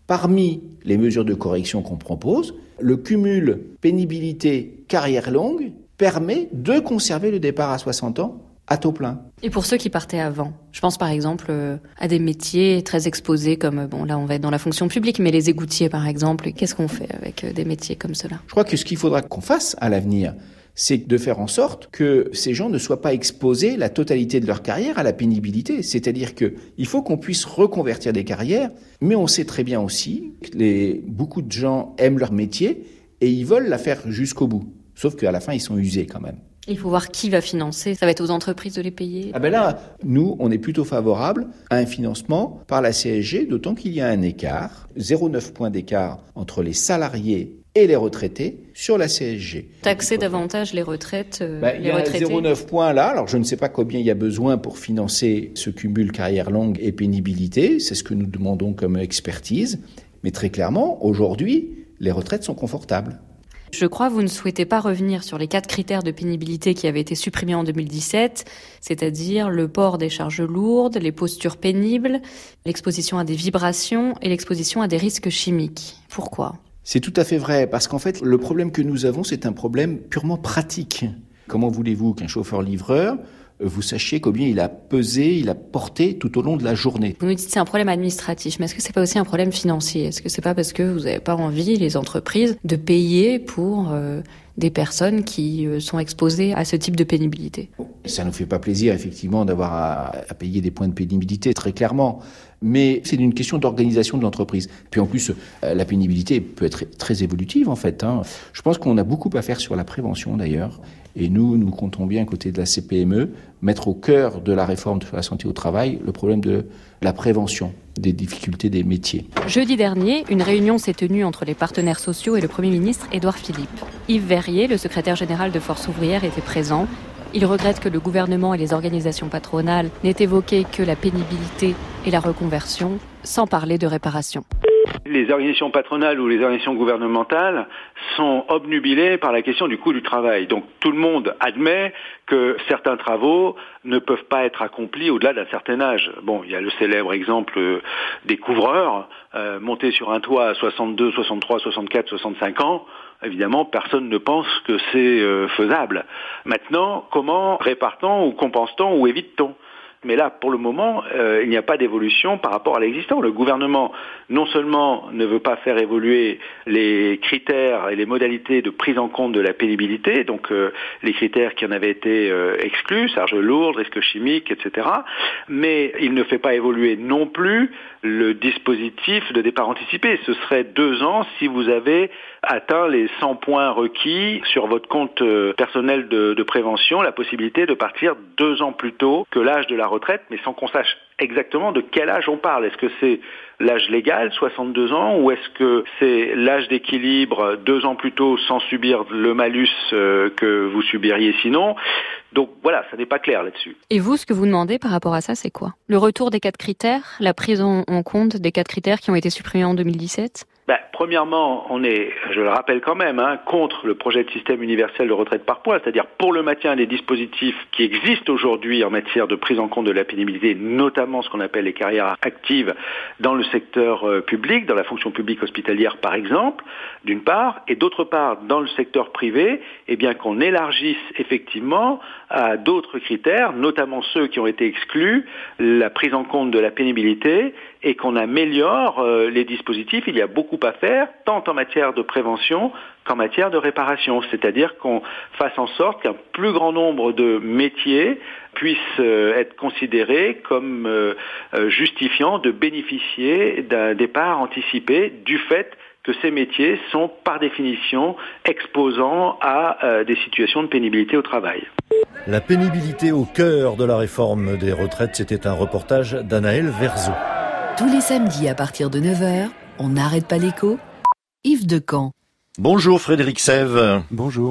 Parmi les mesures de correction qu'on propose, le cumul pénibilité-carrière longue permet de conserver le départ à soixante ans à taux plein.
Et pour ceux qui partaient avant, je pense par exemple euh, à des métiers très exposés comme, bon là on va être dans la fonction publique, mais les égoutiers par exemple, qu'est-ce qu'on fait avec euh, des métiers comme cela ?
Je crois que ce qu'il faudra qu'on fasse à l'avenir, c'est de faire en sorte que ces gens ne soient pas exposés la totalité de leur carrière à la pénibilité. C'est-à-dire qu'il faut qu'on puisse reconvertir des carrières, mais on sait très bien aussi que les, beaucoup de gens aiment leur métier et ils veulent la faire jusqu'au bout. Sauf qu'à la fin, ils sont usés quand même.
Il faut voir qui va financer. Ça va être aux entreprises de les payer.
Ah ben là, nous, on est plutôt favorable à un financement par la C S G, d'autant qu'il y a un écart, zéro virgule neuf points d'écart entre les salariés et les retraités sur la C S G.
Taxer davantage les retraites, euh,
ben,
les retraités.
Il y a zéro virgule neuf points là. Alors je ne sais pas combien il y a besoin pour financer ce cumul carrière longue et pénibilité. C'est ce que nous demandons comme expertise. Mais très clairement, aujourd'hui, les retraites sont confortables.
Je crois que vous ne souhaitez pas revenir sur les quatre critères de pénibilité qui avaient été supprimés en deux mille dix-sept, c'est-à-dire le port des charges lourdes, les postures pénibles, l'exposition à des vibrations et l'exposition à des risques chimiques. Pourquoi ?
C'est tout à fait vrai, parce qu'en fait, le problème que nous avons, c'est un problème purement pratique. Comment voulez-vous qu'un chauffeur-livreur, vous sachiez combien il a pesé, il a porté tout au long de la journée?
Vous nous dites que c'est un problème administratif, mais est-ce que c'est pas aussi un problème financier? Est-ce que c'est pas parce que vous n'avez pas envie, les entreprises, de payer pour euh, des personnes qui euh, sont exposées à ce type de pénibilité?
Ça nous fait pas plaisir, effectivement, d'avoir à, à payer des points de pénibilité, très clairement. Mais c'est une question d'organisation de l'entreprise. Puis en plus, euh, la pénibilité peut être très évolutive, en fait. Hein. Je pense qu'on a beaucoup à faire sur la prévention, d'ailleurs. Et nous, nous comptons bien, côté de la C P M E, mettre au cœur de la réforme de la santé au travail le problème de la prévention des difficultés des métiers.
Jeudi dernier, une réunion s'est tenue entre les partenaires sociaux et le Premier ministre Édouard Philippe. Yves Verrier, le secrétaire général de Force ouvrière, était présent. Il regrette que le gouvernement et les organisations patronales n'aient évoqué que la pénibilité et la reconversion, sans parler de réparation.
Les organisations patronales ou les organisations gouvernementales sont obnubilées par la question du coût du travail. Donc tout le monde admet que certains travaux ne peuvent pas être accomplis au-delà d'un certain âge. Bon, il y a le célèbre exemple des couvreurs euh, montés sur un toit à soixante-deux, soixante-trois, soixante-quatre, soixante-cinq ans. Évidemment, personne ne pense que c'est euh, faisable. Maintenant, comment répare-t-on ou compense-t-on ou évite-t-on ? Mais là, pour le moment, euh, il n'y a pas d'évolution par rapport à l'existant. Le gouvernement, non seulement ne veut pas faire évoluer les critères et les modalités de prise en compte de la pénibilité, donc euh, les critères qui en avaient été euh, exclus, charges lourdes, risques chimiques, et cetera, mais il ne fait pas évoluer non plus le dispositif de départ anticipé. Ce serait deux ans si vous avez atteint les cent points requis sur votre compte euh, personnel de, de prévention, la possibilité de partir deux ans plus tôt que l'âge de la retraite, mais sans qu'on sache exactement de quel âge on parle. Est-ce que c'est l'âge légal, soixante-deux ans, ou est-ce que c'est l'âge d'équilibre deux ans plus tôt sans subir le malus euh, que vous subiriez sinon? Donc voilà, ça n'est pas clair là-dessus.
Et vous, ce que vous demandez par rapport à ça, c'est quoi? Le retour des quatre critères, la prise en, en compte des quatre critères qui ont été supprimés en deux mille dix-sept?
Ben, premièrement, on est, je le rappelle quand même, hein, contre le projet de système universel de retraite par points, c'est-à-dire pour le maintien des dispositifs qui existent aujourd'hui en matière de prise en compte de la pénibilité, notamment ce qu'on appelle les carrières actives dans le secteur euh, public, dans la fonction publique hospitalière par exemple, d'une part, et d'autre part, dans le secteur privé, eh bien qu'on élargisse effectivement à d'autres critères, notamment ceux qui ont été exclus, la prise en compte de la pénibilité, et qu'on améliore euh, les dispositifs. Il y a beaucoup à faire, tant en matière de prévention qu'en matière de réparation. C'est-à-dire qu'on fasse en sorte qu'un plus grand nombre de métiers puissent euh, être considérés comme euh, euh, justifiant de bénéficier d'un départ anticipé du fait que ces métiers sont par définition exposants à euh, des situations de pénibilité au travail.
La pénibilité au cœur de la réforme des retraites, c'était un reportage d'Anaël Verzeau.
Tous les samedis à partir de neuf heures, on n'arrête pas l'écho. Yves Decamp.
Bonjour Frédéric Sève.
Bonjour.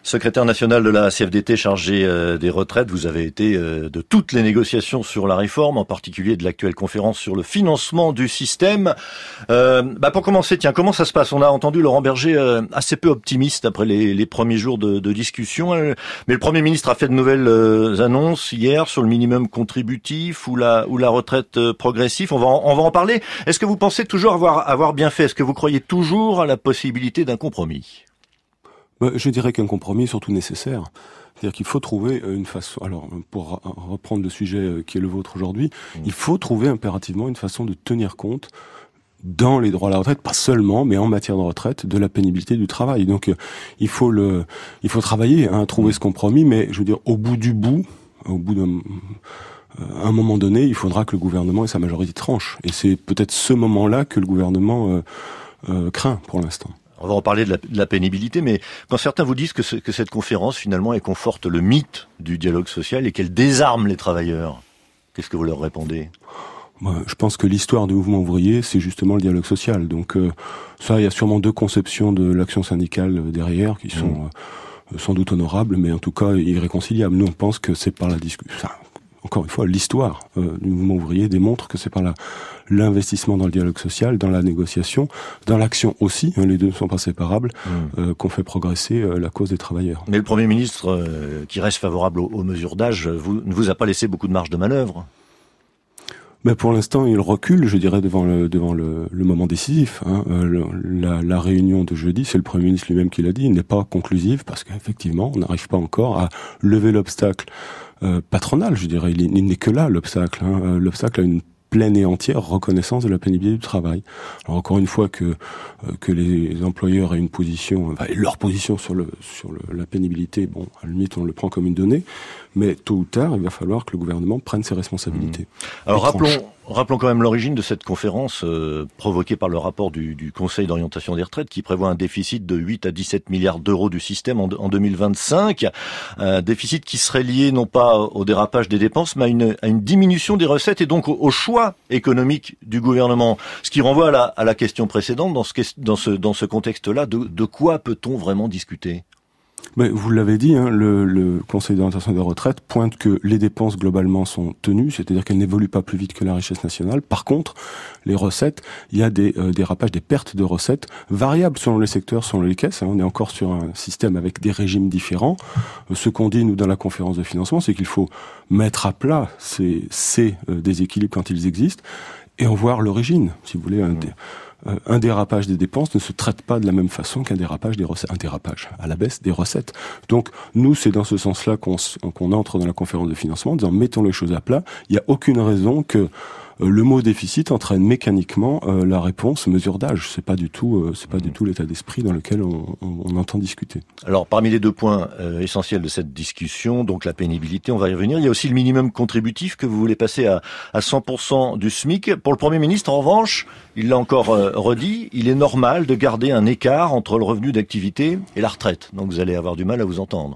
Secrétaire national de la C F D T chargé euh, des retraites, vous avez été euh, de toutes les négociations sur la réforme, en particulier de l'actuelle conférence sur le financement du système. Euh, bah pour commencer, tiens, comment ça se passe? On a entendu Laurent Berger euh, assez peu optimiste après les, les premiers jours de, de discussion, euh, mais le Premier ministre a fait de nouvelles euh, annonces hier sur le minimum contributif ou la ou la retraite euh, progressive. On va en, on va en parler. Est-ce que vous pensez toujours avoir avoir bien fait? Est-ce que vous croyez toujours à la possibilité d'un compromis?
Je dirais qu'un compromis est surtout nécessaire. C'est-à-dire qu'il faut trouver une façon... Alors, pour reprendre le sujet qui est le vôtre aujourd'hui, mmh. il faut trouver impérativement une façon de tenir compte dans les droits à la retraite, pas seulement, mais en matière de retraite, de la pénibilité du travail. Donc, il faut le, il faut travailler hein, à trouver mmh. ce compromis, mais je veux dire, au bout du bout, au bout d'un... à un moment donné, il faudra que le gouvernement et sa majorité tranchent. Et c'est peut-être ce moment-là que le gouvernement euh, euh, craint pour l'instant.
On va en parler de la, de la pénibilité, mais quand certains vous disent que, ce, que cette conférence, finalement, elle conforte le mythe du dialogue social et qu'elle désarme les travailleurs, qu'est-ce que vous leur répondez?
Moi, je pense que l'histoire du mouvement ouvrier, c'est justement le dialogue social. Donc euh, ça, il y a sûrement deux conceptions de l'action syndicale derrière qui sont mmh. euh, sans doute honorables, mais en tout cas irréconciliables. Nous, on pense que c'est par la discussion... Enfin, encore une fois, l'histoire euh, du mouvement ouvrier démontre que c'est par la, l'investissement dans le dialogue social, dans la négociation, dans l'action aussi, hein, les deux ne sont pas séparables, mmh. euh, qu'on fait progresser euh, la cause des travailleurs.
Mais le Premier ministre, euh, qui reste favorable aux, aux mesures d'âge, vous, ne vous a pas laissé beaucoup de marge de manœuvre?
Mais pour l'instant, il recule, je dirais, devant le devant le, le moment décisif. Hein. Euh, le, la, la réunion de jeudi, c'est le Premier ministre lui-même qui l'a dit, n'est pas conclusive parce qu'effectivement, on n'arrive pas encore à lever l'obstacle euh, patronal, je dirais. Il, il n'est que là l'obstacle. Hein. Euh, l'obstacle a une pleine et entière reconnaissance de la pénibilité du travail. Alors encore une fois que euh, que les employeurs aient une position, enfin, leur position sur le sur le, la pénibilité, bon, à la limite on le prend comme une donnée, mais tôt ou tard il va falloir que le gouvernement prenne ses responsabilités.
Mmh. Alors rappelons rappelons quand même l'origine de cette conférence euh, provoquée par le rapport du, du Conseil d'orientation des retraites qui prévoit un déficit de huit à dix-sept milliards d'euros du système en, en deux mille vingt-cinq, un déficit qui serait lié non pas au dérapage des dépenses mais à une, à une diminution des recettes et donc au, au choix économique du gouvernement. Ce qui renvoie à la, à la question précédente, dans ce, dans ce, dans ce contexte-là, de, de quoi peut-on vraiment discuter ?
Mais vous l'avez dit, hein, le, le Conseil d'orientation des retraites pointe que les dépenses globalement sont tenues, c'est-à-dire qu'elles n'évoluent pas plus vite que la richesse nationale. Par contre, les recettes, il y a des euh, dérapages, des pertes de recettes variables selon les secteurs, selon les caisses. Hein. On est encore sur un système avec des régimes différents. Euh, ce qu'on dit, nous, dans la conférence de financement, c'est qu'il faut mettre à plat ces, ces euh, déséquilibres quand ils existent et en voir l'origine, si vous voulez, un des... Euh, un dérapage des dépenses ne se traite pas de la même façon qu'un dérapage des recettes, un dérapage à la baisse des recettes. Donc nous, c'est dans ce sens-là qu'on, qu'on entre dans la conférence de financement en disant mettons les choses à plat. Il n'y a aucune raison que euh, le mot déficit entraîne mécaniquement euh, la réponse mesure d'âge. C'est pas du tout, euh, c'est pas du tout l'état d'esprit dans lequel on, on, on entend discuter.
Alors parmi les deux points euh, essentiels de cette discussion, donc la pénibilité, on va y revenir. Il y a aussi le minimum contributif que vous voulez passer à, à cent pour cent du SMIC. Pour le Premier ministre, en revanche, il l'a encore euh, redit, il est normal de garder un écart entre le revenu d'activité et la retraite. Donc vous allez avoir du mal à vous entendre.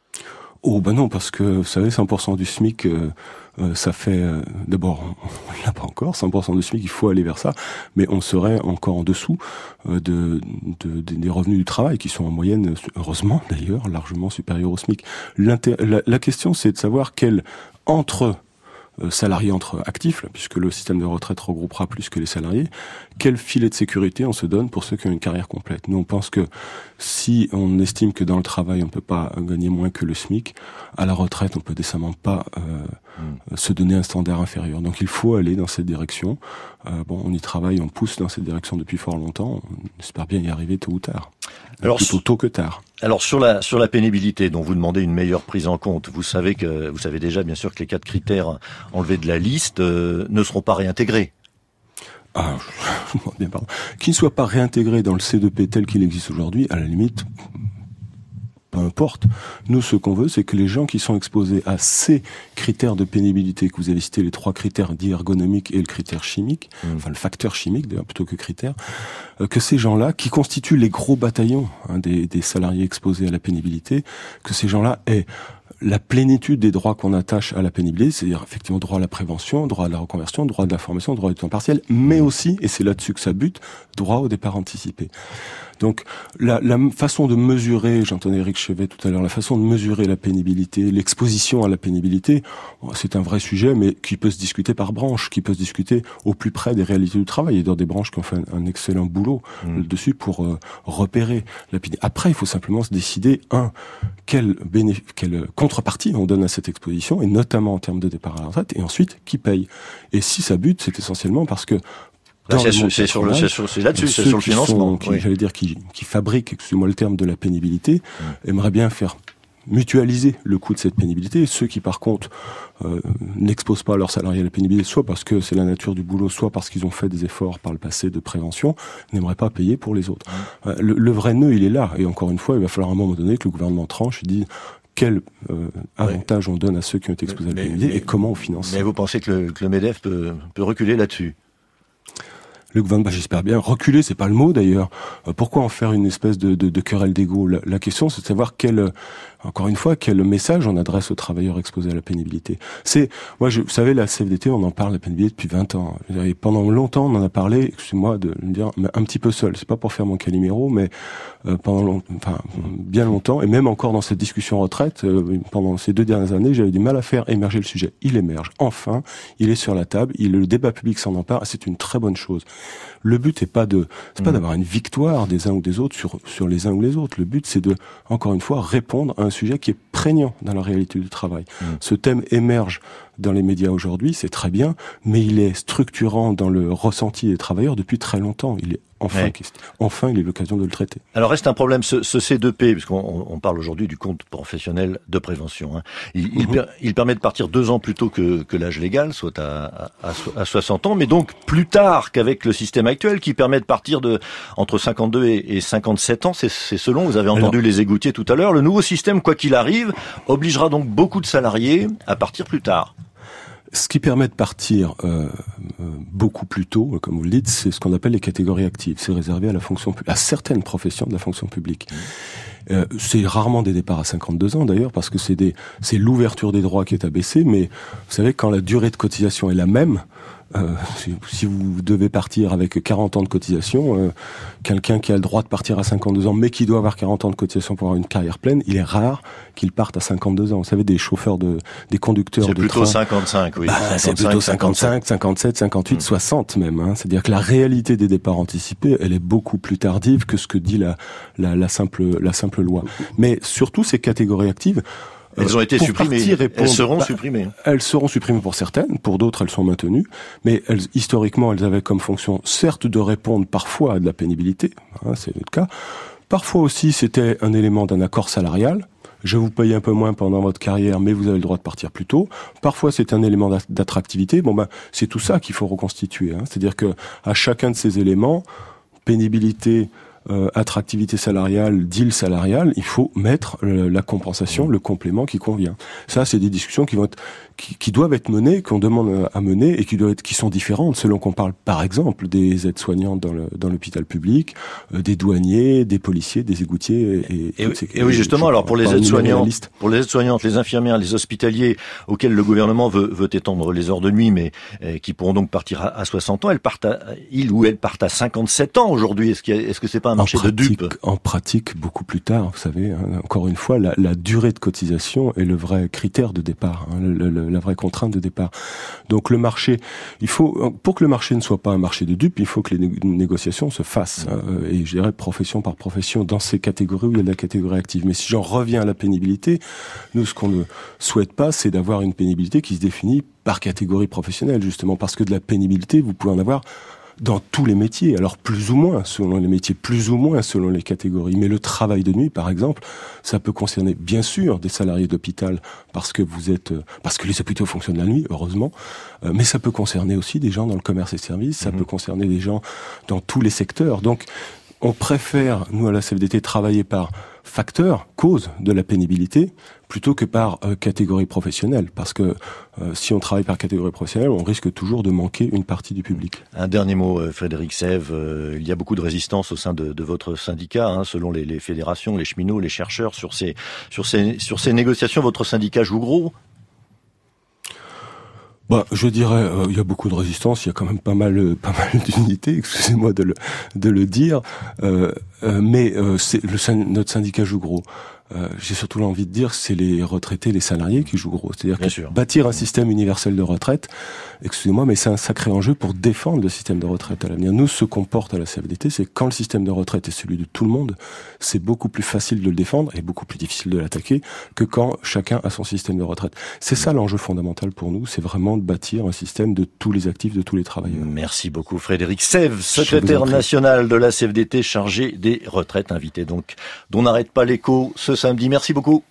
Oh ben non, parce que vous savez, cent pour cent du SMIC, euh, euh, ça fait... Euh, d'abord, on l'a pas encore, cent pour cent du SMIC, il faut aller vers ça, mais on serait encore en dessous euh, de, de, de, des revenus du travail, qui sont en moyenne, heureusement d'ailleurs, largement supérieurs au SMIC. L'inter- la, la question, c'est de savoir quel, entre... salariés entre actifs, là, puisque le système de retraite regroupera plus que les salariés, quel filet de sécurité on se donne pour ceux qui ont une carrière complète. Nous, on pense que si on estime que dans le travail, on ne peut pas gagner moins que le SMIC, à la retraite, on peut décemment pas euh, mmh. se donner un standard inférieur. Donc il faut aller dans cette direction. Euh, bon, on y travaille, on pousse dans cette direction depuis fort longtemps. On espère bien y arriver tôt ou tard. Alors, plutôt tôt que tard.
Alors sur la sur la pénibilité, dont vous demandez une meilleure prise en compte, vous savez que vous savez déjà bien sûr que les quatre critères enlevés de la liste euh, ne seront pas réintégrés.
Ah, je m'en bien pardon. Qu'ils ne soient pas réintégrés dans le C deux P tel qu'il existe aujourd'hui, à la limite, peu importe. Nous, ce qu'on veut, c'est que les gens qui sont exposés à ces critères de pénibilité que vous avez cités, les trois critères dits ergonomiques et le critère chimique, mmh. enfin le facteur chimique d'ailleurs plutôt que critère, euh, que ces gens-là, qui constituent les gros bataillons hein, des, des salariés exposés à la pénibilité, que ces gens-là aient la plénitude des droits qu'on attache à la pénibilité, c'est-à-dire effectivement droit à la prévention, droit à la reconversion, droit de la formation, droit du temps partiel, mais aussi, et c'est là-dessus que ça bute, droit au départ anticipé. Donc la, la façon de mesurer, j'entendais Éric Chevet tout à l'heure, la façon de mesurer la pénibilité, l'exposition à la pénibilité, c'est un vrai sujet, mais qui peut se discuter par branche, qui peut se discuter au plus près des réalités du travail. Il y a des branches qui ont fait un, un excellent boulot mmh. dessus pour euh, repérer la pénibilité. Après, il faut simplement se décider, un, quelle, béné- quelle contrepartie on donne à cette exposition, et notamment en termes de départ à la retraite, et ensuite, qui paye. Et si ça bute, c'est essentiellement parce que
Là, c'est, sur, c'est, sur le, c'est, sur, c'est là-dessus, c'est sur le financement.
Sont, qui,
oui.
J'allais dire, qui, qui fabriquent, excusez-moi le terme, de la pénibilité, mmh. aimeraient bien faire mutualiser le coût de cette pénibilité. Et ceux qui, par contre, euh, n'exposent pas leurs salariés à la pénibilité, soit parce que c'est la nature du boulot, soit parce qu'ils ont fait des efforts par le passé de prévention, n'aimeraient pas payer pour les autres. Mmh. Le, le vrai nœud, il est là. Et encore une fois, il va falloir à un moment donné que le gouvernement tranche et dise quel euh, avantage ouais. on donne à ceux qui ont été exposés mais, à la pénibilité et comment on finance.
Mais vous pensez que le, que le MEDEF peut, peut reculer là-dessus ?
Le gouvernement, bah, j'espère bien. Reculer, c'est pas le mot d'ailleurs. Euh, pourquoi en faire une espèce de, de, de querelle d'ego ? la, la question, c'est de savoir quel, encore une fois, quel message on adresse aux travailleurs exposés à la pénibilité. C'est, moi, je, vous savez, la C F D T, on en parle de la pénibilité depuis vingt ans. Et pendant longtemps, on en a parlé, excusez-moi de le dire, mais un petit peu seul. C'est pas pour faire mon Calimero, mais euh, pendant long, enfin, bien longtemps, et même encore dans cette discussion retraite, euh, pendant ces deux dernières années, j'avais du mal à faire émerger le sujet. Il émerge. Enfin, il est sur la table. Il, le débat public s'en empare. C'est une très bonne chose. Le but n'est pas de, c'est mmh. pas d'avoir une victoire des uns ou des autres sur sur les uns ou les autres. Le but, c'est de, encore une fois, répondre à un sujet qui est prégnant dans la réalité du travail. Mmh. Ce thème émerge dans les médias aujourd'hui, c'est très bien, mais il est structurant dans le ressenti des travailleurs depuis très longtemps. Il est enfin, ouais. enfin, il est l'occasion de le traiter.
Alors reste un problème, ce, ce C deux P, puisqu'on on parle aujourd'hui du compte professionnel de prévention. Hein. Il, mmh. il, per, il permet de partir deux ans plus tôt que, que l'âge légal, soit à, à, à soixante ans, mais donc plus tard qu'avec le système actuel, qui permet de partir de entre cinquante-deux et, et cinquante-sept ans. C'est, c'est selon, vous avez entendu Alors, les égoutiers tout à l'heure. Le nouveau système, quoi qu'il arrive, obligera donc beaucoup de salariés à partir plus tard.
Ce qui permet de partir euh, euh, beaucoup plus tôt, comme vous le dites, c'est ce qu'on appelle les catégories actives. C'est réservé à la fonction, à certaines professions de la fonction publique. Euh, c'est rarement des départs à cinquante-deux ans d'ailleurs, parce que c'est des, c'est l'ouverture des droits qui est abaissée. Mais vous savez, quand la durée de cotisation est la même, euh, si, si vous devez partir avec quarante ans de cotisation, euh, quelqu'un qui a le droit de partir à cinquante-deux ans, mais qui doit avoir quarante ans de cotisation pour avoir une carrière pleine, il est rare qu'il parte à cinquante-deux ans. Vous savez, des chauffeurs de, des conducteurs
c'est
de
plutôt
train,
cinquante-cinq, oui.
Bah,
cinquante-cinq,
c'est plutôt cinquante-cinq, cinquante-sept, cinquante-huit, mmh. soixante même. Hein. C'est-à-dire que la réalité des départs anticipés, elle est beaucoup plus tardive que ce que dit la, la, la simple, la simple loi. Mais surtout, ces catégories actives,
elles ont été supprimées. Elles seront bah, supprimées.
Elles seront supprimées pour certaines, pour d'autres elles sont maintenues. Mais elles, historiquement, elles avaient comme fonction, certes, de répondre parfois à de la pénibilité, hein, c'est le cas. Parfois aussi, c'était un élément d'un accord salarial. Je vous paye un peu moins pendant votre carrière, mais vous avez le droit de partir plus tôt. Parfois, c'est un élément d'attractivité. Bon ben, c'est tout ça qu'il faut reconstituer. Hein. C'est-à-dire que à chacun de ces éléments, pénibilité, Euh, attractivité salariale, deal salarial, il faut mettre le, la compensation, le complément qui convient. Ça, c'est des discussions qui vont être, qui, qui doivent être menées, qu'on demande à mener et qui doivent être, qui sont différentes selon qu'on parle, par exemple, des aides-soignantes dans le dans l'hôpital public, euh, des douaniers, des policiers, des égoutiers et.
Et, et, ces, et oui, justement, alors pour les aides-soignantes, pour les aides-soignantes, les infirmières, les hospitaliers auxquels le gouvernement veut veut étendre les heures de nuit, mais euh, qui pourront donc partir à, à soixante ans, elles partent, à, ils ou elles partent à cinquante-sept ans aujourd'hui. Est-ce qu'il y a, est-ce que c'est pas un marché
en pratique,
de dupes?
En pratique, beaucoup plus tard, vous savez. Hein, encore une fois, la, la durée de cotisation est le vrai critère de départ, hein, le, le, la vraie contrainte de départ. Donc le marché, il faut, pour que le marché ne soit pas un marché de dupes, il faut que les né- négociations se fassent. Mmh. Euh, et je dirais profession par profession dans ces catégories où il y a de la catégorie active. Mais si j'en reviens à la pénibilité, nous, ce qu'on ne souhaite pas, c'est d'avoir une pénibilité qui se définit par catégorie professionnelle, justement, parce que de la pénibilité, vous pouvez en avoir dans tous les métiers, alors plus ou moins selon les métiers, plus ou moins selon les catégories. Mais le travail de nuit, par exemple, ça peut concerner bien sûr des salariés d'hôpital parce que vous êtes, parce que les hôpitaux fonctionnent la nuit, heureusement. Euh, mais ça peut concerner aussi des gens dans le commerce et services, ça mmh. peut concerner des gens dans tous les secteurs. Donc, on préfère, nous à la C F D T, travailler par facteur, cause de la pénibilité, plutôt que par euh, catégorie professionnelle. Parce que euh, si on travaille par catégorie professionnelle, on risque toujours de manquer une partie du public.
Un dernier mot, Frédéric Sève. Euh, il y a beaucoup de résistance au sein de, de votre syndicat, hein, selon les, les fédérations, les cheminots, les chercheurs, sur ces, sur ces, sur ces négociations. Votre syndicat joue gros ?
Bah, je dirais, euh, il y a beaucoup de résistance, il y a quand même pas mal, pas mal d'unité, excusez-moi de le, de le dire, euh, euh, mais euh, c'est le, notre syndicat joue gros. Euh, j'ai surtout envie de dire, c'est les retraités, les salariés qui jouent gros. C'est-à-dire
Bien
que
sûr.
bâtir un système universel de retraite, excusez-moi, mais c'est un sacré enjeu pour défendre le système de retraite à l'avenir. Nous, ce qu'on porte à la C F D T, c'est quand le système de retraite est celui de tout le monde, c'est beaucoup plus facile de le défendre et beaucoup plus difficile de l'attaquer que quand chacun a son système de retraite. C'est ça l'enjeu fondamental pour nous, c'est vraiment de bâtir un système de tous les actifs, de tous les travailleurs.
Merci beaucoup Frédéric Sève, secrétaire national de la C F D T chargé des retraites, invité donc dont n'arrête pas l'écho ce samedi. Merci beaucoup.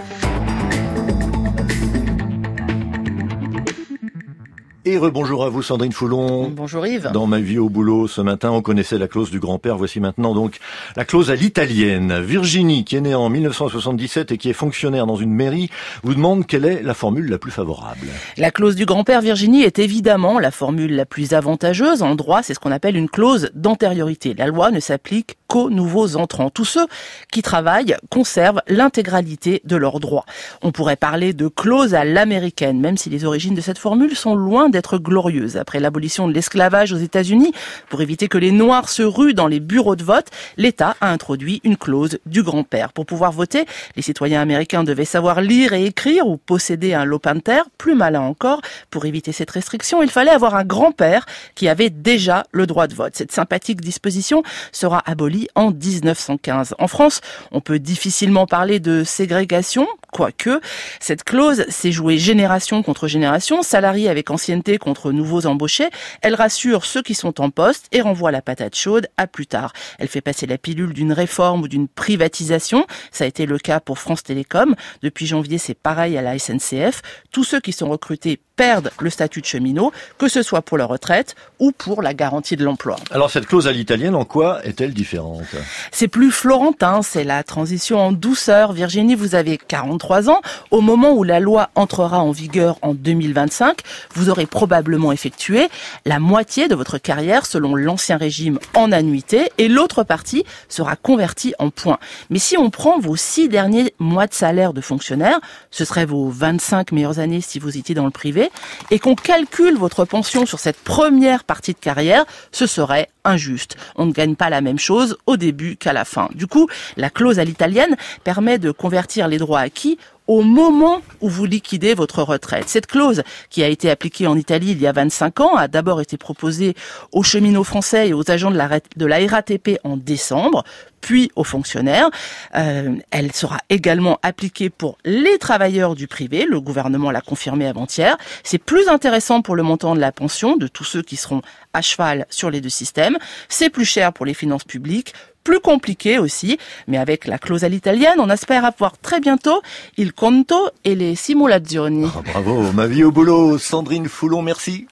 Et rebonjour à vous Sandrine Foulon.
Bonjour Yves.
Dans Ma vie au boulot ce matin, on connaissait la clause du grand-père. Voici maintenant donc la clause à l'italienne. Virginie, qui est née en mille neuf cent soixante-dix-sept et qui est fonctionnaire dans une mairie, vous demande quelle est la formule la plus favorable.
La clause du grand-père Virginie est évidemment la formule la plus avantageuse. En droit, c'est ce qu'on appelle une clause d'antériorité. La loi ne s'applique qu'aux nouveaux entrants. Tous ceux qui travaillent conservent l'intégralité de leurs droits. On pourrait parler de clause à l'américaine, même si les origines de cette formule sont loin d'être glorieuses. Après l'abolition de l'esclavage aux États-Unis, pour éviter que les Noirs se ruent dans les bureaux de vote, l'État a introduit une clause du grand-père. Pour pouvoir voter, les citoyens américains devaient savoir lire et écrire ou posséder un lopin de terre. Plus malin encore, pour éviter cette restriction, il fallait avoir un grand-père qui avait déjà le droit de vote. Cette sympathique disposition sera abolie en dix-neuf cent quinze. En France, on peut difficilement parler de ségrégation, quoique cette clause s'est jouée génération contre génération, salariés avec ancienneté contre nouveaux embauchés. Elle rassure ceux qui sont en poste et renvoie la patate chaude à plus tard. Elle fait passer la pilule d'une réforme ou d'une privatisation. Ça a été le cas pour France Télécom. Depuis janvier, c'est pareil à la S N C F. Tous ceux qui sont recrutés perdent le statut de cheminot, que ce soit pour leur retraite ou pour la garantie de l'emploi.
Alors cette clause à l'italienne, en quoi est-elle différente ?
C'est plus florentin, c'est la transition en douceur. Virginie, vous avez quarante-trois ans. Au moment où la loi entrera en vigueur en deux mille vingt-cinq, vous aurez probablement effectué la moitié de votre carrière selon l'ancien régime en annuité et l'autre partie sera convertie en points. Mais si on prend vos six derniers mois de salaire de fonctionnaire, ce seraient vos vingt-cinq meilleures années si vous étiez dans le privé, et qu'on calcule votre pension sur cette première partie de carrière, ce serait injuste. On ne gagne pas la même chose au début qu'à la fin. Du coup, la clause à l'italienne permet de convertir les droits acquis au moment où vous liquidez votre retraite. Cette clause, qui a été appliquée en Italie il y a vingt-cinq ans, a d'abord été proposée aux cheminots français et aux agents de la, de la R A T P en décembre, puis aux fonctionnaires. Euh, elle sera également appliquée pour les travailleurs du privé. Le gouvernement l'a confirmé avant-hier. C'est plus intéressant pour le montant de la pension de tous ceux qui seront à cheval sur les deux systèmes. C'est plus cher pour les finances publiques. Plus compliqué aussi, mais avec la clause à l'italienne, on espère avoir très bientôt il conto et les simulazioni.
Oh, bravo, Ma vie au boulot, Sandrine Foulon, merci.